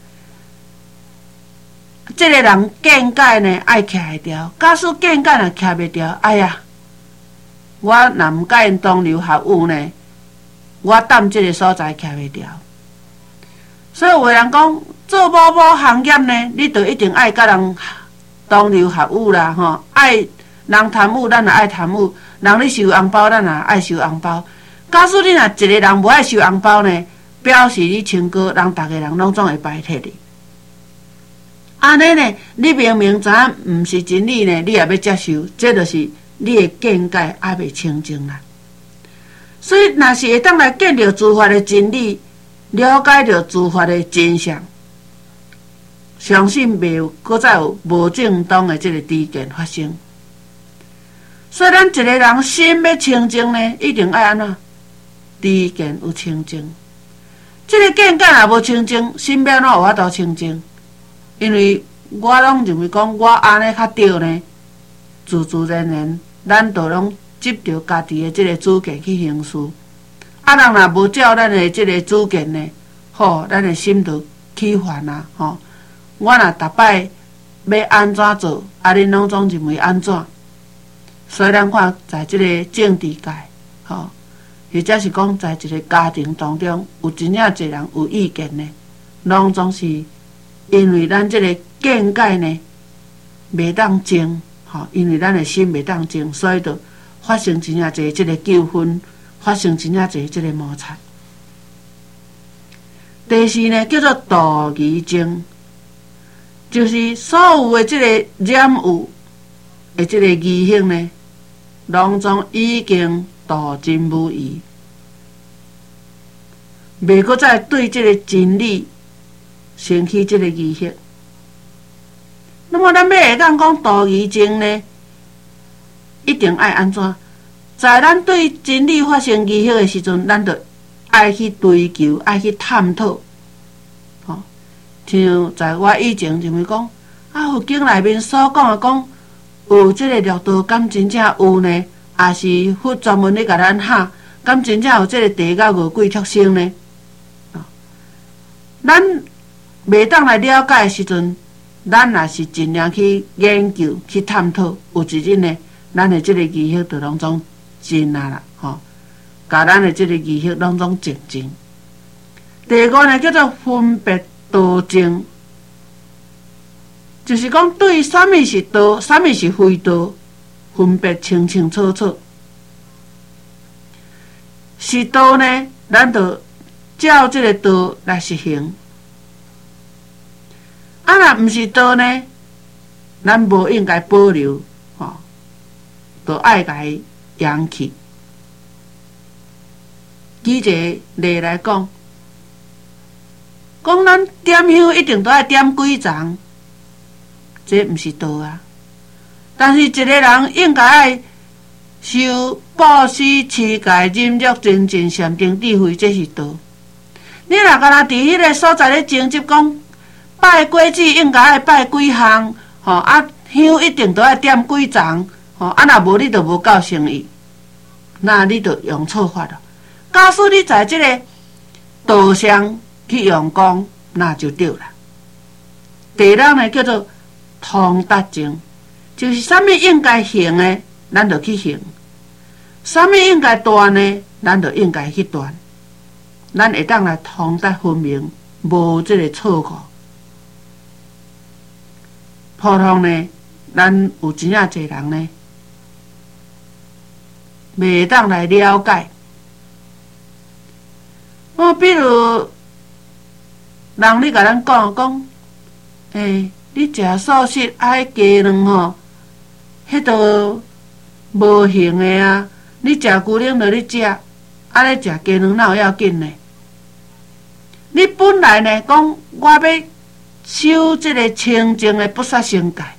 这个人见解呢爱徛会牢，假使见解若徛袂牢，哎呀，我若毋甲因同流合污呢，我踮这个所在徛袂牢。所以有个人讲，做某某行业呢，你就一定爱甲人同流合污啦，爱人贪污，咱也爱贪污；人咧收红包，咱也爱收红包。假使你若一个人无爱收红包呢，表示你清高，人逐个人拢总会排斥你。安尼呢，你明明知影毋是真理呢，你也要接受，这就是你的见解还未清净啦。所以，若是会当来见到诸法的真理，了解到诸法的真相，相信袂有，搁再有无正当的这个知见发生。所以，咱一个人心要清净呢，一定爱安怎？知见有清净。这个见解若无清净，心要安怎有法度清净？因为我拢认为讲，我安尼较对呢，自自然然，咱就拢执着家己的这个主见去行事。啊，人若无照咱的这个主见呢，咱的心就起烦啊，我若逐摆要安怎做，恁拢总认为安怎？所以咱看，在这个政治界，或者是讲在一个家庭当中，有真正侪人有意见呢，拢总是。因为咱这个见解呢，袂当正，因为咱的心袂当正，所以就发生真正侪这个纠纷，发生真正侪这个摩擦。第四呢，叫做道义正，就是所有的这个染污的这个义行呢，拢总已经道真无疑，袂搁再对这个真理。升起这个仪式，那么咱要会当讲道义正呢，一定爱安怎？在咱对真理发生疑惑的时阵，咱就爱去追求，爱去探讨。像在我以前认为讲，佛经内面所讲的讲，有这个六道，敢真正有呢？还是佛专门咧甲咱喊，敢真正有这个地甲五鬼畜生呢？咱袂当来了解的时阵，咱也是尽量去研究、去探讨。有一日呢，咱的这个仪式就拢总真啦，甲咱的这个仪式拢总正正。第五呢，叫做分别道正，就是讲对什么是道，什么是非道，分别清清楚楚。是道呢，咱就照这个道来实行。若毋是道呢，咱无应该保留，就爱甲伊扬弃。举一个例来讲，咱点香一定都爱点几丛，这毋是道啊。但是一个人应该爱修布施、持戒、忍辱、精进、禅定、智慧，这是道。你若敢若伫迄个所在咧争执讲，拜果子应该爱拜几项，香一定都爱点几丛，若无你就无够诚意，那你就用错法了。假使你在这个道上去用功，那就对了。第六呢，叫做通达正，就是啥物应该行的，咱就去行；啥物应该断呢，咱就应该去断。咱会当来通达分明，无这个错误。普通呢，咱有真正侪人呢，袂当来了解。比如人咧甲咱讲，你食素食爱鸡卵迄都无行的啊！你食牛奶就你食，你食鸡卵哪有要紧呢？你本来呢讲我要修这个清净的菩萨心界，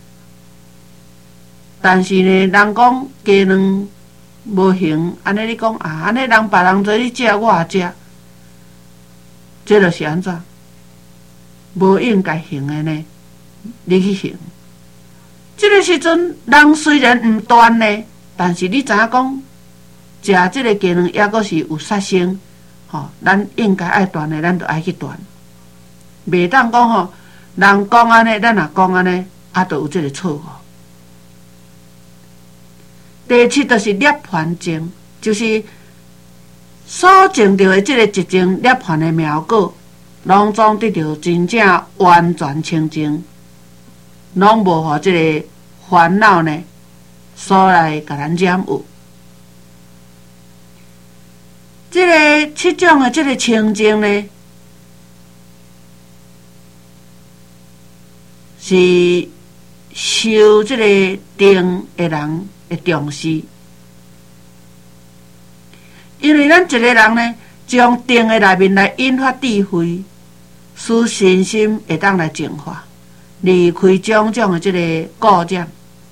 但是呢，人讲鸡卵无行，安尼你讲安尼人别人做你食，我也食，这就是安怎？无应该行的呢，你去行。这个时阵，人虽然毋断呢，但是你知影讲，食这个鸡卵也阁是有杀生， 咱应该爱断的，咱就爱去断，袂当讲人讲安尼，咱也讲安尼，就有这个错误。第七就是涅槃净，就是所种到的这个一种涅槃的苗果，拢总得到真正完全清净，拢无互这个烦恼呢所来甲咱染有。这个七种的这个清净呢，是修这个定的人的重视，因为咱一个人呢，从定的内面来引发智慧，使身心会当来净化，离开种种的这个固染。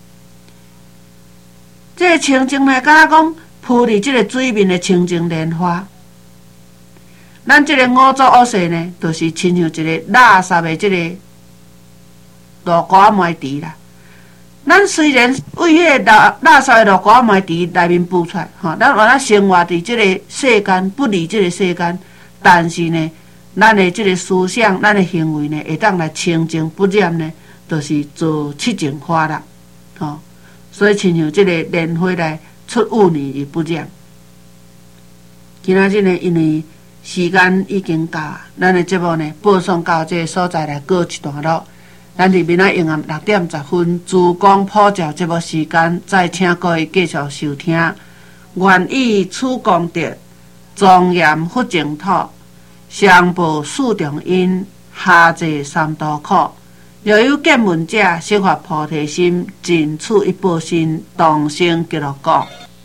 这个清净呢，敢若讲铺伫这个水面的清净莲花。咱这个五浊恶世呢，就是亲像一个垃圾的这个路瓜糜池啦。咱虽然为迄个垃圾的路瓜糜池内面浮出来，咱原来生活伫这个世间，不离这个世间，但是呢，咱的这个思想、咱的行为呢，会当来清净不染呢，就是做七净化啦，所以亲像这个莲花来出污泥而不染。今仔日呢，因为时间已经到，咱的节目呢播送到这个所在来告一段落。咱伫明仔永暗6:10珠光普照节目时间，再请各位继续收听。愿以此功德，庄严佛净土，上报四重恩，下济三途苦。若有见闻者，悉发菩提心，尽此一报身，同生极乐国。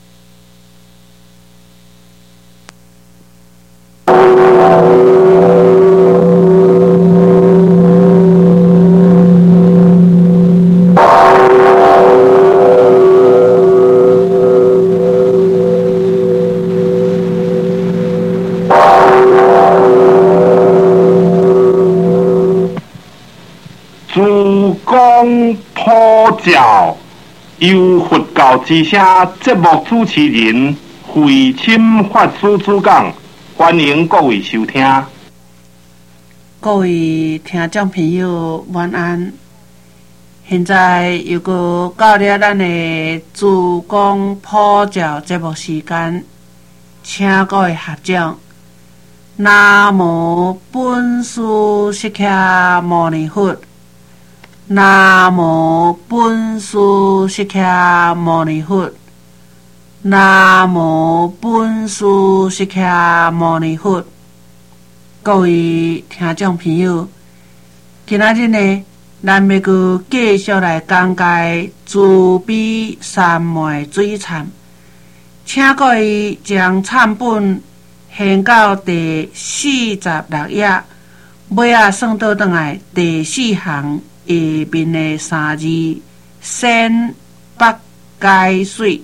珠光普照，由佛教之声节目主持人慧清法师主讲，欢迎各位收听。 各位听众朋友，晚安。现在又到了咱的珠光普照节目时间，请各位合掌。南无本师释迦牟尼佛。南无本师释迦牟尼佛。南无本师释迦牟尼佛。各位听众朋友，今仔日呢，咱要继续来讲解慈悲三昧水忏，请各位将忏本献到第46页，尾仔算倒转来第4行下面的3字先八解水，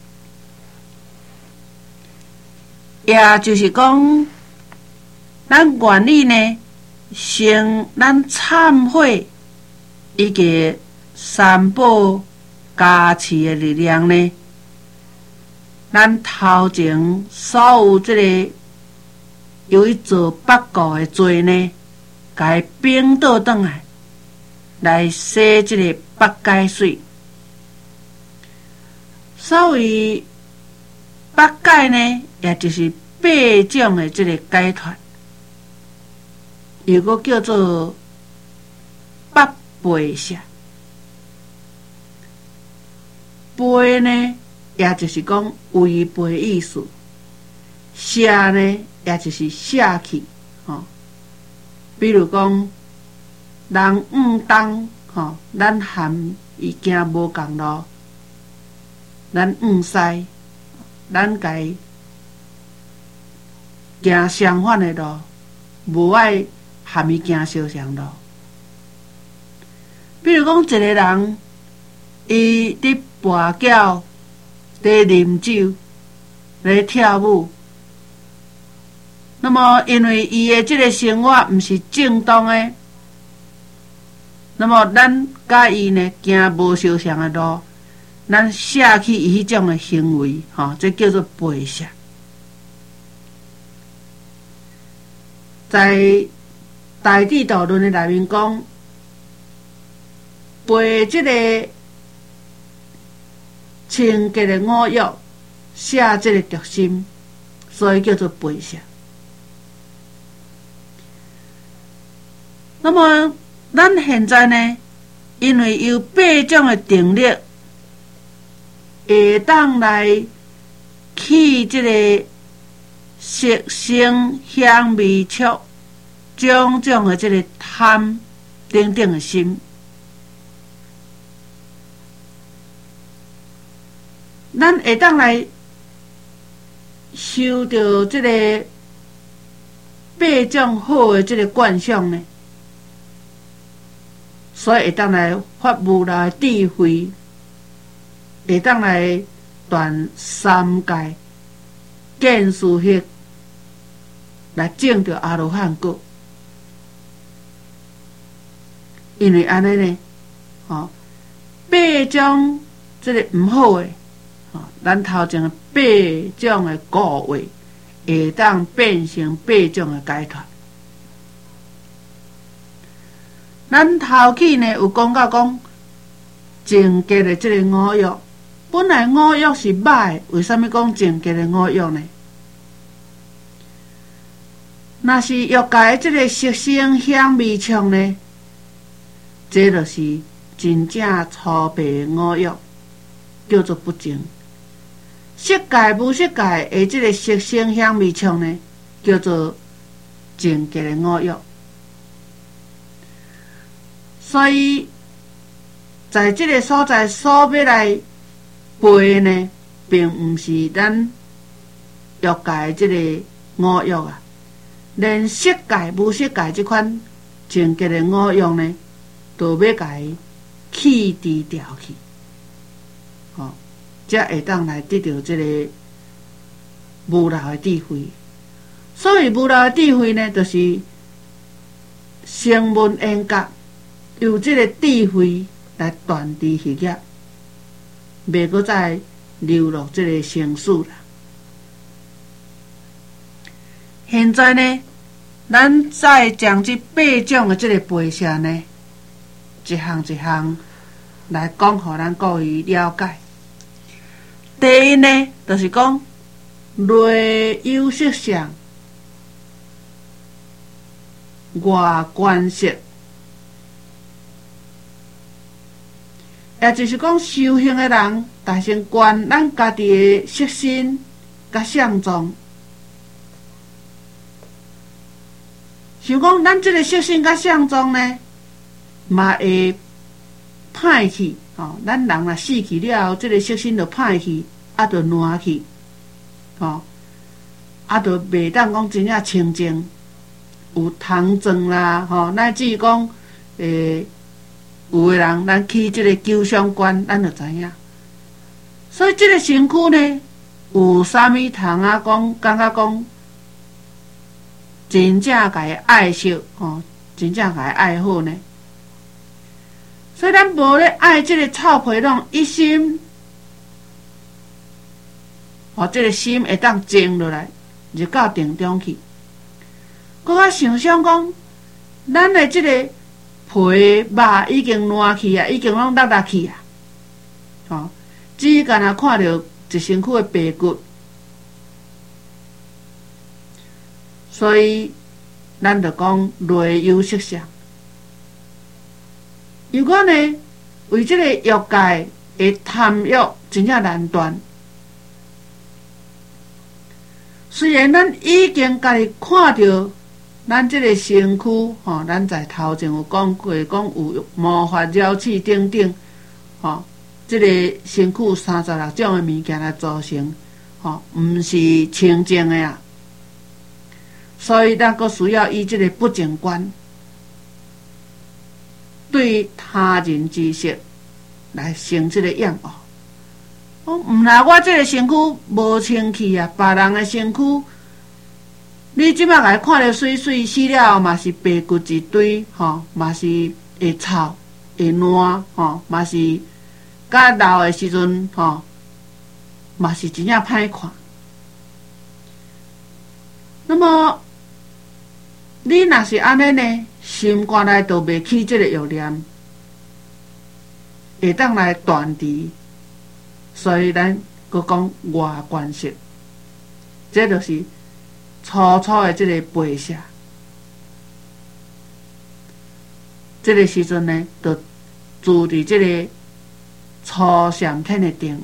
也就是讲，咱愿意呢，先咱忏悔伊个三宝加持的力量呢，咱头前所有这个由于做八卦的罪呢，甲伊并倒转来洗这个八解水。所谓八解呢，也就是八种的这个解脱，又个叫做八陪舍。陪呢，也就是讲违背意思；舍呢，也就是舍弃。比如讲，人当咱含伊行无共路，咱驶，咱家行相反的路，无爱含伊行相同路。比如讲，一个人伊伫跋筊、伫啉酒、咧跳舞，那么因为伊的这个生活毋是正当的，那么咱甲伊呢行无相同的路，咱舍弃伊迄种的行为，这叫做陪舍。 在大地道论的内面讲，背即个清洁的五欲，写即个着心，所以叫做背写。那么咱现在呢，因为有8种的定力，会当来去即个色声香味触种种的即个贪等等的心，咱会当来受到即个8种好的即个惯想呢，所以会当来发无赖的智慧，会当来断三界见思惑，来证到阿罗汉果。因为安尼呢，8种即个毋好诶，咱头前8种诶故话，会当变成8种诶解脱。咱头起呢有讲到讲净洁的即个五欲，本来五欲是歹，为什么讲净洁的五欲呢？若是欲界即个色声香味触呢，这就是真正粗白的五欲，叫做不净。色界无色界的即个色声香味触呢，叫做净洁的五欲。所以在这个所在所要来背呢，并毋是咱欲界这个五欲啊，连色界无色界这款净洁的五欲呢，都要甲伊去除掉去，才会当来得到这个无漏的智慧。所以无漏的智慧呢，就是声闻缘觉，由这个智慧来断除业业，袂搁再流落这个生死啦。现在呢，咱再将这8种的这个背写呢，一项一项来讲，互咱各位了解。第一呢，就是讲内有色相，外观色。也就是讲，修行的人，大先观咱家己的色身甲相状，想讲咱这个色身甲相状呢，嘛会歹去咱人若死去了后，这个色身就歹去，就烂去，就袂当讲真正清净，有贪憎啦，乃至于讲有的人，咱去这个求相关，咱就知影。所以这个身躯呢，有啥物通啊？感觉讲，真正甲伊爱惜，真正甲伊爱好呢。所以咱无咧爱这个臭皮囊，一心，这个心会当静落来，入到定中去。搁较想想讲，咱的这个皮肉已经烂去啊，已经拢落去啊，只干若看到一身躯的白骨，所以咱就讲内有色相。如果呢，为这个欲界的贪欲真正难断，虽然咱已经家己看到咱这个身躯，咱在头前有讲过，讲有毛发、鸟鼠等等，这个身躯36种的物件来组成，毋是清净的啊。所以咱阁需要以这个不净观，对他人之色来生这个厌恶。毋然我这个身躯无清气啊，别人的身躯，你即摆来看着水水死了后，嘛是白骨一堆，嘛是会臭会烂，嘛是甲老的时阵，嘛是真正歹看。那么你若是安尼呢，心肝内都袂起即个欲念，会当来断除。所以咱佫讲外观色，这就是粗粗的即个背色。这个时阵呢，就住伫即个初上天的定。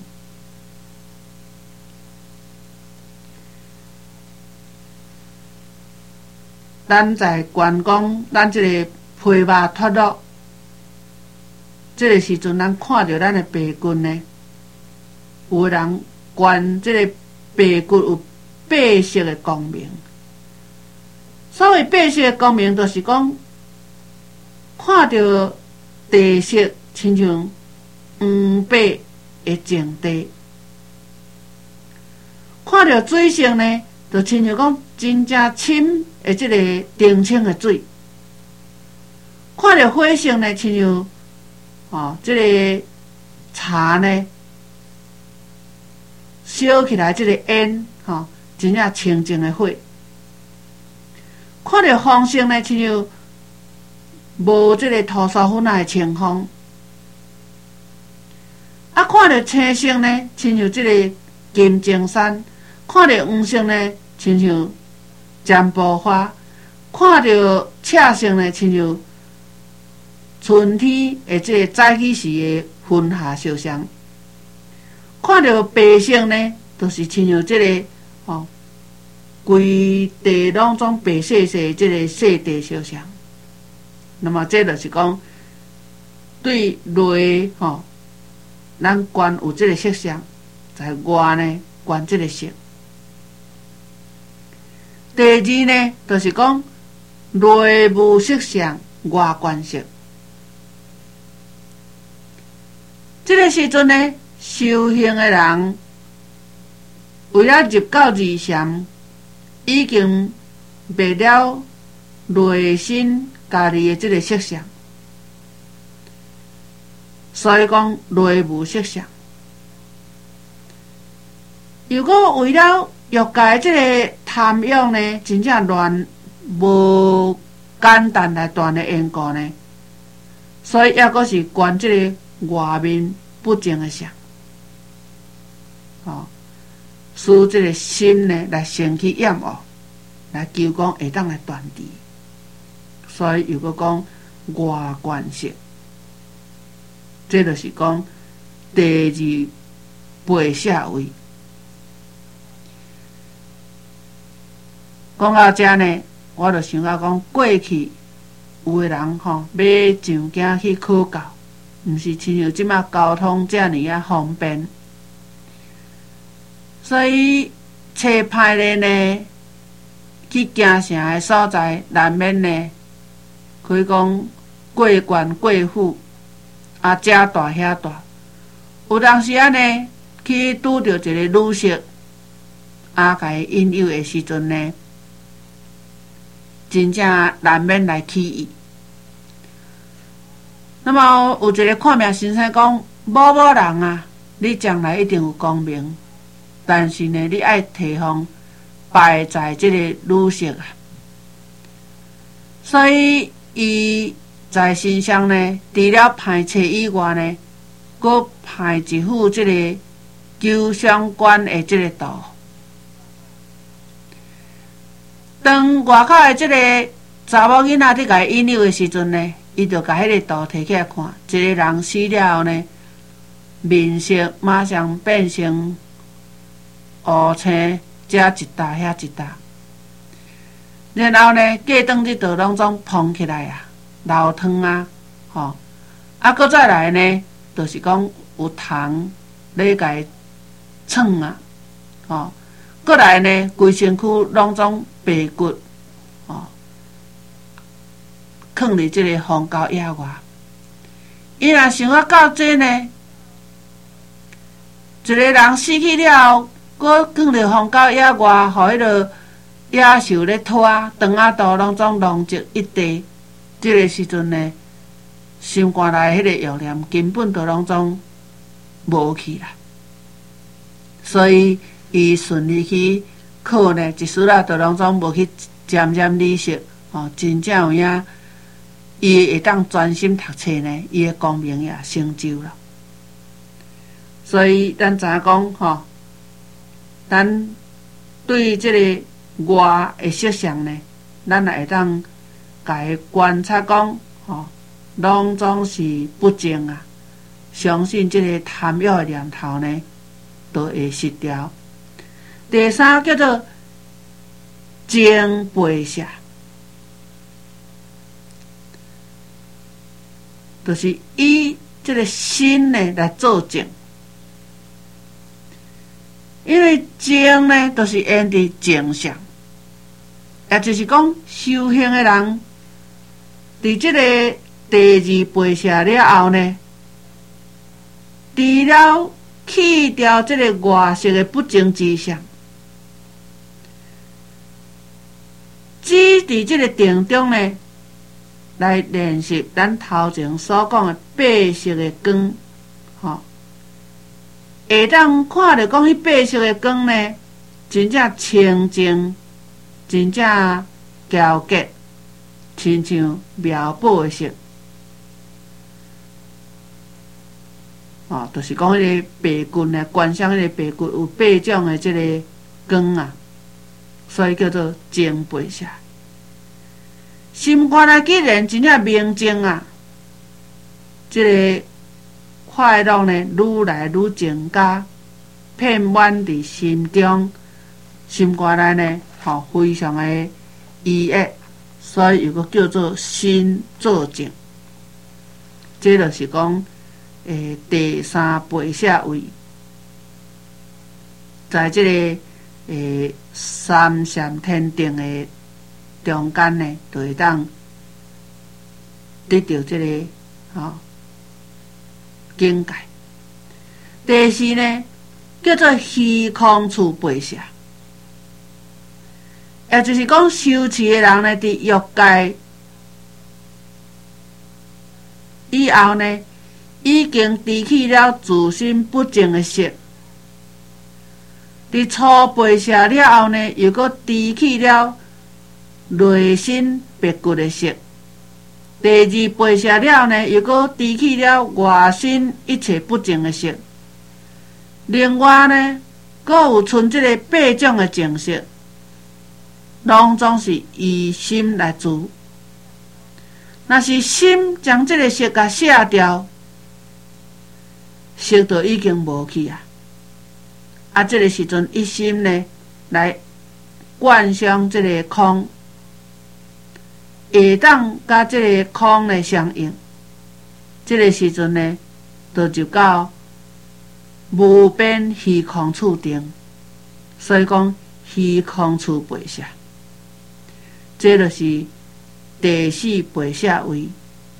咱在观讲，咱即个皮肉脱落，这个时阵，咱看到咱的白骨呢，有的人观即个白骨有白色的光明。所谓白色的光明，就是讲看到地色，亲像黄白的净地；看到水色呢，就亲像讲真正深的即个澄清的水；看到火色呢，亲像即个茶呢烧起来即个烟，真正清净的火；看到风色呢，亲像无即个涂沙粉的清风；看到青色呢，亲像即个金睛山；看到黄色呢，亲像占卜花；看到赤色呢，亲像春天的即个早起时的云霞烧香；看到白色呢，就是亲像即个规地拢总白细细即个细地烧香。那么这就是讲对内咱观有即个色相，在外呢观即个色。第二呢，就是讲内无色相，外观色。这个时阵呢，修行的人为了入到二禅，已经灭了内心家己的即个色相，所以讲内无色相。如果为了欲界即个贪欲呢，真正乱无简单来断的因果呢，所以抑阁是观即个外面不净的相，使即个心呢来生起厌恶，来求讲会当来断除。所以又阁讲外观色，这就是讲第二背色位。讲到这呢，我就想到讲过去有的人要上京去考教，毋是亲像即马交通遮尔方便，所以找歹咧呢，去京城的所在难免呢，可以讲过关过府，遮大遐大。有当时呢，去拄着一个女色，甲伊引诱的时阵呢，真正难免来起伊。那么有一个看命先生讲，某人啊，你将来一定有功名，但是呢，你爱提防败在这个女色啊。所以伊在身上呢，除了派册以外呢，佮派一副这个求相关的这个图。当外口的这个查某囡仔伫甲伊引诱的时阵呢，伊就甲迄个图摕起来看，一个人死了后呢，面色马上变成乌青，遮一搭遐一搭，然后呢，过顿日就拢总膨起来啊，流汤啊，搁再来呢，就是讲有虫咧甲伊蹭啊，过来呢，规身躯拢总白骨，囥伫即个荒郊野外。伊若想要到这呢，一个人死去了后，搁囥伫荒郊野外，互迄个野兽咧拖，肠仔肚拢总狼藉一地。即个时阵呢，心肝内迄个欲念根本就拢总无去啦。所以伊顺利去考呢，一时啊，就拢总无去沾染理色， 真正有影，伊会当专心读册呢，伊的功名也成就了。所以咱知影讲咱对即个外的色相呢，咱也会当甲伊观察讲拢总是不净啊。相信即个贪欲的念头呢，都会失掉。第三叫做净陪舍，就是以这个心呢来做净。因为净呢，就是因伫净相，也就是讲修行的人，伫这个第二陪舍了后呢，除了去掉这个外色的不净之相，只伫这个定中呢，来练习咱头前所讲的白色的光，会当看到讲迄白色的光呢，真正清净，真正皎洁，亲像苗宝的色。就是讲迄个白棍呢，观赏迄个白棍有8种的即个光啊，所以叫做净陪舍。心肝啊，既然真正明净啊，即个快乐呢，愈来愈增加，遍满伫心中，心肝内呢，非常的愉悦，所以又个叫做心作净。这就是讲第三陪舍位，在这个三禅天定的中间呢，就会当得到这个境界。第四呢，叫做虚空处陪舍，也就是讲修持的人呢，伫欲界以后呢，已经除去了自身不净的色，伫初陪舍了后呢，又搁除去了内心白骨的色。第二陪舍了呢，又搁除去了外身一切不净的色。另外呢，搁有剩这个8种的净色，拢总是以心来住。若是心将这个色甲卸掉，色就已经无去啊！这个时阵一心呢来观想这个空，会当甲这个空呢相应。这个时阵呢，就到无边虚空处定，所以讲虚空处陪舍，这就是第四陪舍位，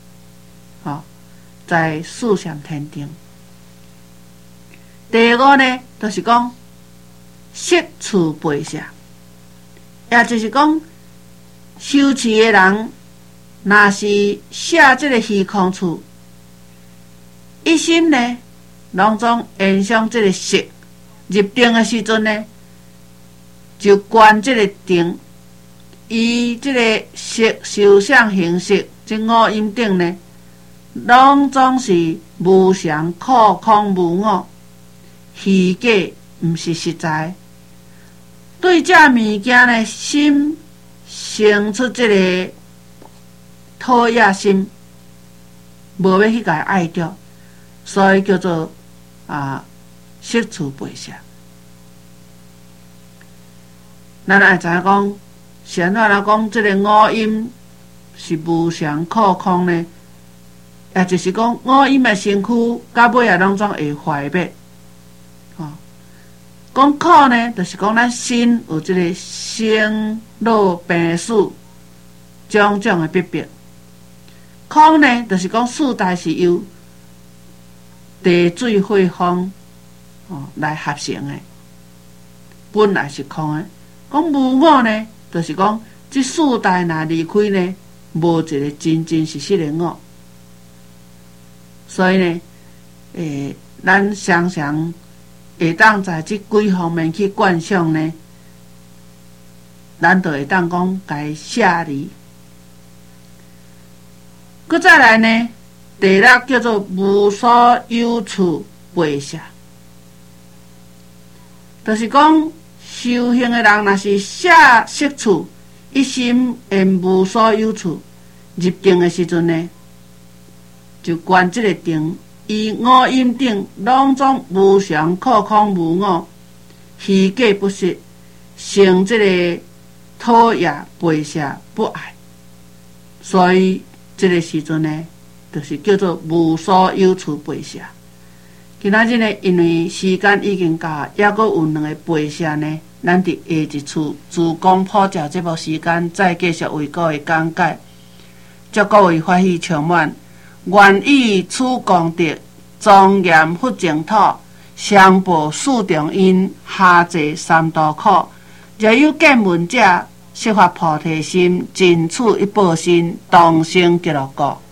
在四禅天定。第五呢，就是讲色处陪舍，也就是讲修持的人，若是下这个虚空处，一心呢，拢总沿上这个色入定的时阵呢，就观这个定，以这个色受想行识这五阴定呢，拢总是无常、苦、空、无我，虚假毋是实在。对这物件呢，心生出这个讨厌心，无要去甲伊爱着，所以叫做色处陪舍。咱也知影讲，先来讲这个五阴是无常、苦、空呢，也就是讲五阴的身躯到尾啊，拢总会坏灭。讲苦呢，就是讲咱心有这个生老病死种种的逼迫。空呢，就是讲四大是由地水火风来合成的，本来是空的。讲无我呢，就是讲这四大若离开呢，无一个真真实实的我。所以呢，咱常常会当在这几方面去观想呢，咱就会当讲该舍离， 搁再来呢，第六叫做无所有处陪舍，就是讲修行的人若是舍色处，一心会无所有处，入定的时阵呢，就观这个定，伊五阴定拢总无常、空空无我、虚假不实，生这个讨厌、陪舍、不爱，所以这个时阵呢，就是叫做无所有处陪舍。今仔日呢，因为时间已经到，还阁有两个陪舍呢，咱伫下一次自讲普教节目时间再继续为各位讲解。祝各位欢喜充满，愿以此功德庄严佛净土，上报四重因，下济三途苦。若有见闻者，悉发菩提心，尽此一报身，同生极乐国。